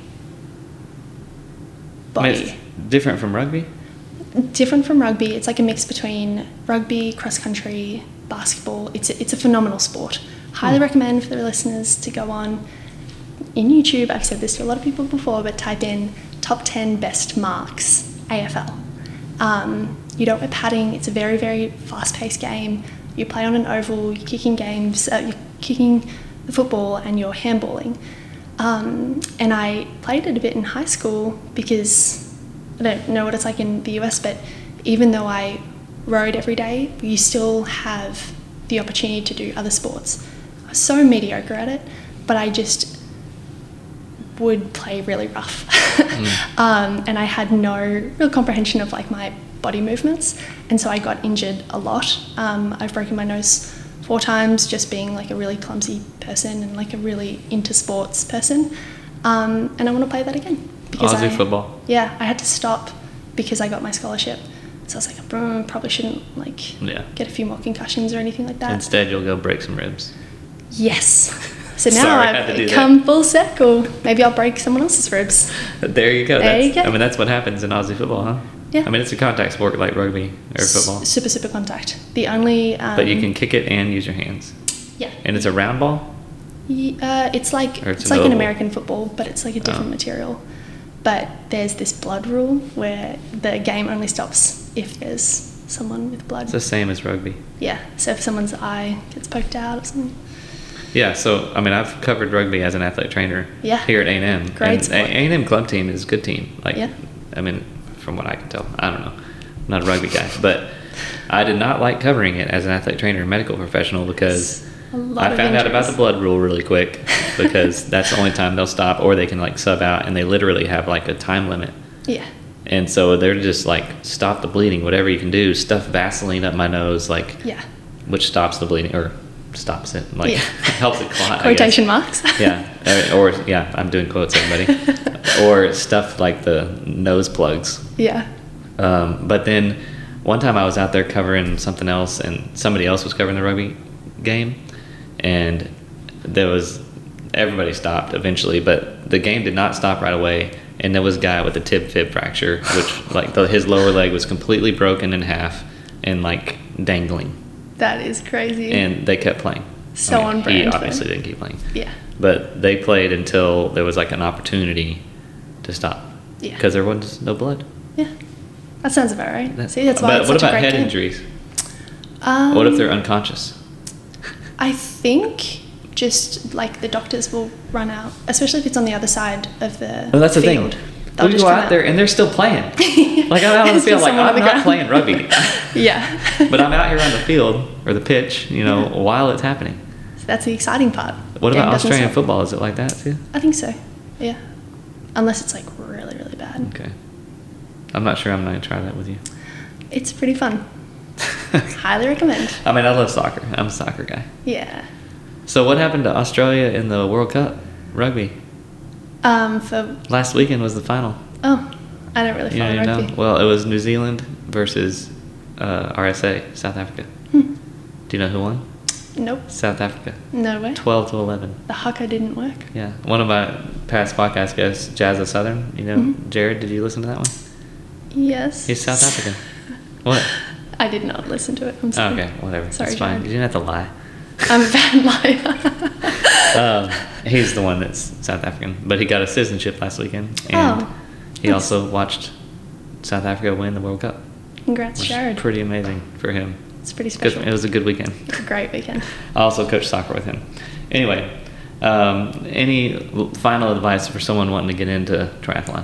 body. It's different from rugby? Different from rugby. It's like a mix between rugby, cross country, basketball. It's a phenomenal sport. Highly recommend for the listeners to go on in YouTube. I've said this to a lot of people before, but type in top 10 best marks AFL. You don't wear padding. It's a very, very fast-paced game. You play on an oval. You're kicking you're kicking the football, and you're handballing. And I played it a bit in high school because I don't know what it's like in the US, but even though I rode every day, you still have the opportunity to do other sports. I was so mediocre at it, but I just would play really rough. And I had no real comprehension of like my body movements, and so I got injured a lot. I've broken my nose 4 times just being like a really clumsy person and like a really into sports person. And I want to play that again. Aussie football. Yeah, I had to stop because I got my scholarship. So I was like, probably shouldn't like Yeah. get a few more concussions or anything like that. Instead, you'll go break some ribs. Yes. So now Sorry, I had to do I've that. come full circle. Maybe I'll break someone else's ribs. There you go. There you go. I mean, that's what happens in Aussie football, huh? Yeah. I mean, it's a contact sport like rugby or football. Super contact. The only. But you can kick it and use your hands. Yeah. And it's a round ball? It's like Or it's it's an like an oval? American football, but it's like a different Oh. material. But there's this blood rule where the game only stops if there's someone with blood. It's the same as rugby. Yeah. So if someone's eye gets poked out or something. Yeah, so, I mean, I've covered rugby as an athletic trainer Yeah. here at A&M. Great and sport. A&M club team is a good team. Like, Yeah. I mean, from what I can tell. I don't know. I'm not a rugby guy. But I did not like covering it as an athletic trainer and medical professional because A lot I of found out about the injuries. blood rule really quick because that's the only time they'll stop, or they can like sub out, and they literally have like a time limit. Yeah. And so they're just like, stop the bleeding, whatever you can do. Stuff Vaseline up my nose, like, Yeah. which stops the bleeding or stops it, like Yeah. helps it clot. I guess. Quotation marks. Yeah, or yeah, I'm doing quotes, everybody. Or stuff like the nose plugs. Yeah. But then one time I was out there covering something else, and somebody else was covering the rugby game, and everybody stopped eventually, but the game did not stop right away. And there was a guy with a tib fib fracture, which like his lower leg was completely broken in half and like dangling, That is crazy. and they kept playing. So on brand He for obviously him. didn't keep playing. Yeah. But they played until there was like an opportunity to stop. Yeah. Because there was no blood. Yeah. That sounds about right. See, that's why But it's what such a about great head game. injuries? Um, What if they're unconscious? I think just like the doctors will run out, especially if it's on the other side of the Well, that's the field. thing. They'll We just go come out there and they're still playing. Like I'm out on the It's field, just like someone on I'm the not ground. playing rugby, Yeah. but I'm out here on the field or the pitch, Yeah. while it's happening. That's the exciting part. What Game about doesn't Australian stop. football? Is it like that too? I think so. Yeah. Unless it's like really, really bad. Okay. I'm not sure I'm going to try that with you. It's pretty fun. Highly recommend. I mean, I love soccer. I'm a soccer guy. Yeah. So what happened to Australia in the World Cup rugby? For Last weekend was the final. I don't really You follow don't even rugby. know? Well, it was New Zealand versus RSA, South Africa. Hmm. Do you know who won? Nope. South Africa. No way. 12-11. The haka didn't work. Yeah. One of my past podcast guests, Jazza Southern, Mhm. Jared, did you listen to that one? Yes. He's South African. What? I did not listen to it. I'm Oh, sorry. okay, whatever. Sorry, it's fine. Jared. You didn't have to lie. I'm a bad liar. He's the one that's South African, but he got a citizenship last weekend, and Oh, he nice. also watched South Africa win the World Cup. Congrats, Which Jared. is pretty amazing for him. It's pretty Good- special. It was a good weekend. It's a great weekend. I also coached soccer with him. Anyway, any final advice for someone wanting to get into triathlon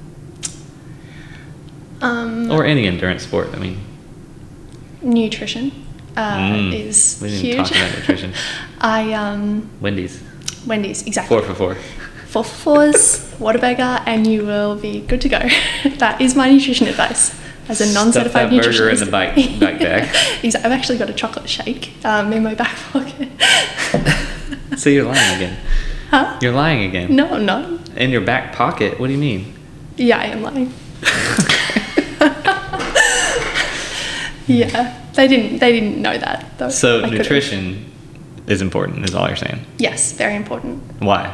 or any endurance sport? I mean, Nutrition is we didn't huge. talk about nutrition. Wendy's, exactly. 4 for 4. 4 for 4s, Whataburger, and you will be good to go. That is my nutrition advice as a non-certified Stuff that burger in nutritionist. the bike bag. Exactly. I've actually got a chocolate shake in my back pocket. So you're lying again. Huh? You're lying again. No, I'm not. In your back pocket? What do you mean? Yeah, I am lying. Yeah, they didn't know that though. So I could've. nutrition is important, is all you're saying. Yes, very important. Why?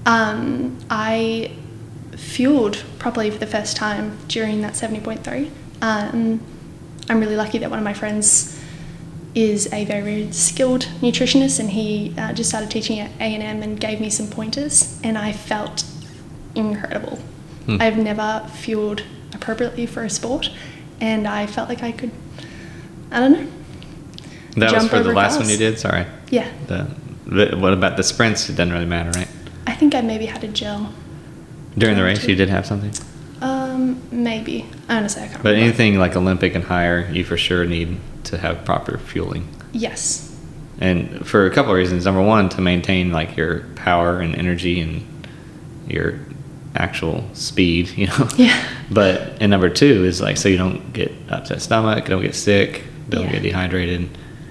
I fueled properly for the first time during that 70.3. I'm really lucky that one of my friends is a very, very skilled nutritionist, and he just started teaching at A&M and gave me some pointers, and I felt incredible. I've never fueled appropriately for a sport, and I felt like I could, I don't know. That was jump for the over last cars. one you did? Sorry. Yeah, What about the sprints? It doesn't really matter, right? I think I maybe had a gel. During the race, you did have something? Maybe. Honestly, I can't But remember. anything like Olympic and higher, you for sure need to have proper fueling. Yes. And for a couple of reasons. Number one, to maintain like your power and energy and your actual speed, Yeah. And number two is like so you don't get upset stomach, don't get sick, don't Yeah. get dehydrated.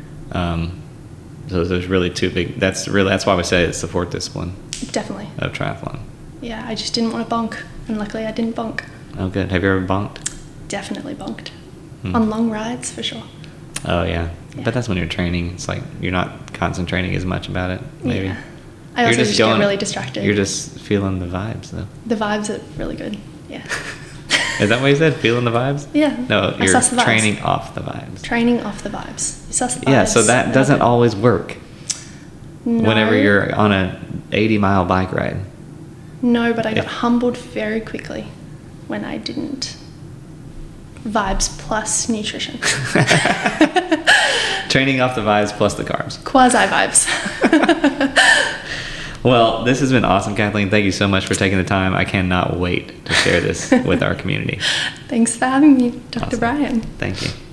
So there's really two big. That's why we say it's the fourth discipline Definitely. of triathlon. Yeah, I just didn't want to bonk, and luckily I didn't bonk. Oh, good. Have you ever bonked? Definitely bonked. On long rides, for sure. Oh, yeah. Yeah. But that's when you're training. It's like you're not concentrating as much about it, maybe. Yeah. I also just get really distracted. You're just feeling the vibes, though. The vibes are really good. Yeah. Is that what you said? Feeling the vibes? Yeah. No, I you're suss the vibes. training off the vibes. Training off the vibes. You suss the vibes. Yeah, so that doesn't always work whenever No. you're on a 80-mile bike ride. No, but I got Yeah. humbled very quickly when I didn't. Vibes plus nutrition. Training off the vibes plus the carbs. Quasi vibes. Well, this has been awesome, Kathleen. Thank you so much for taking the time. I cannot wait to share this with our community. Thanks for having me, Dr. Awesome. Brian. Thank you.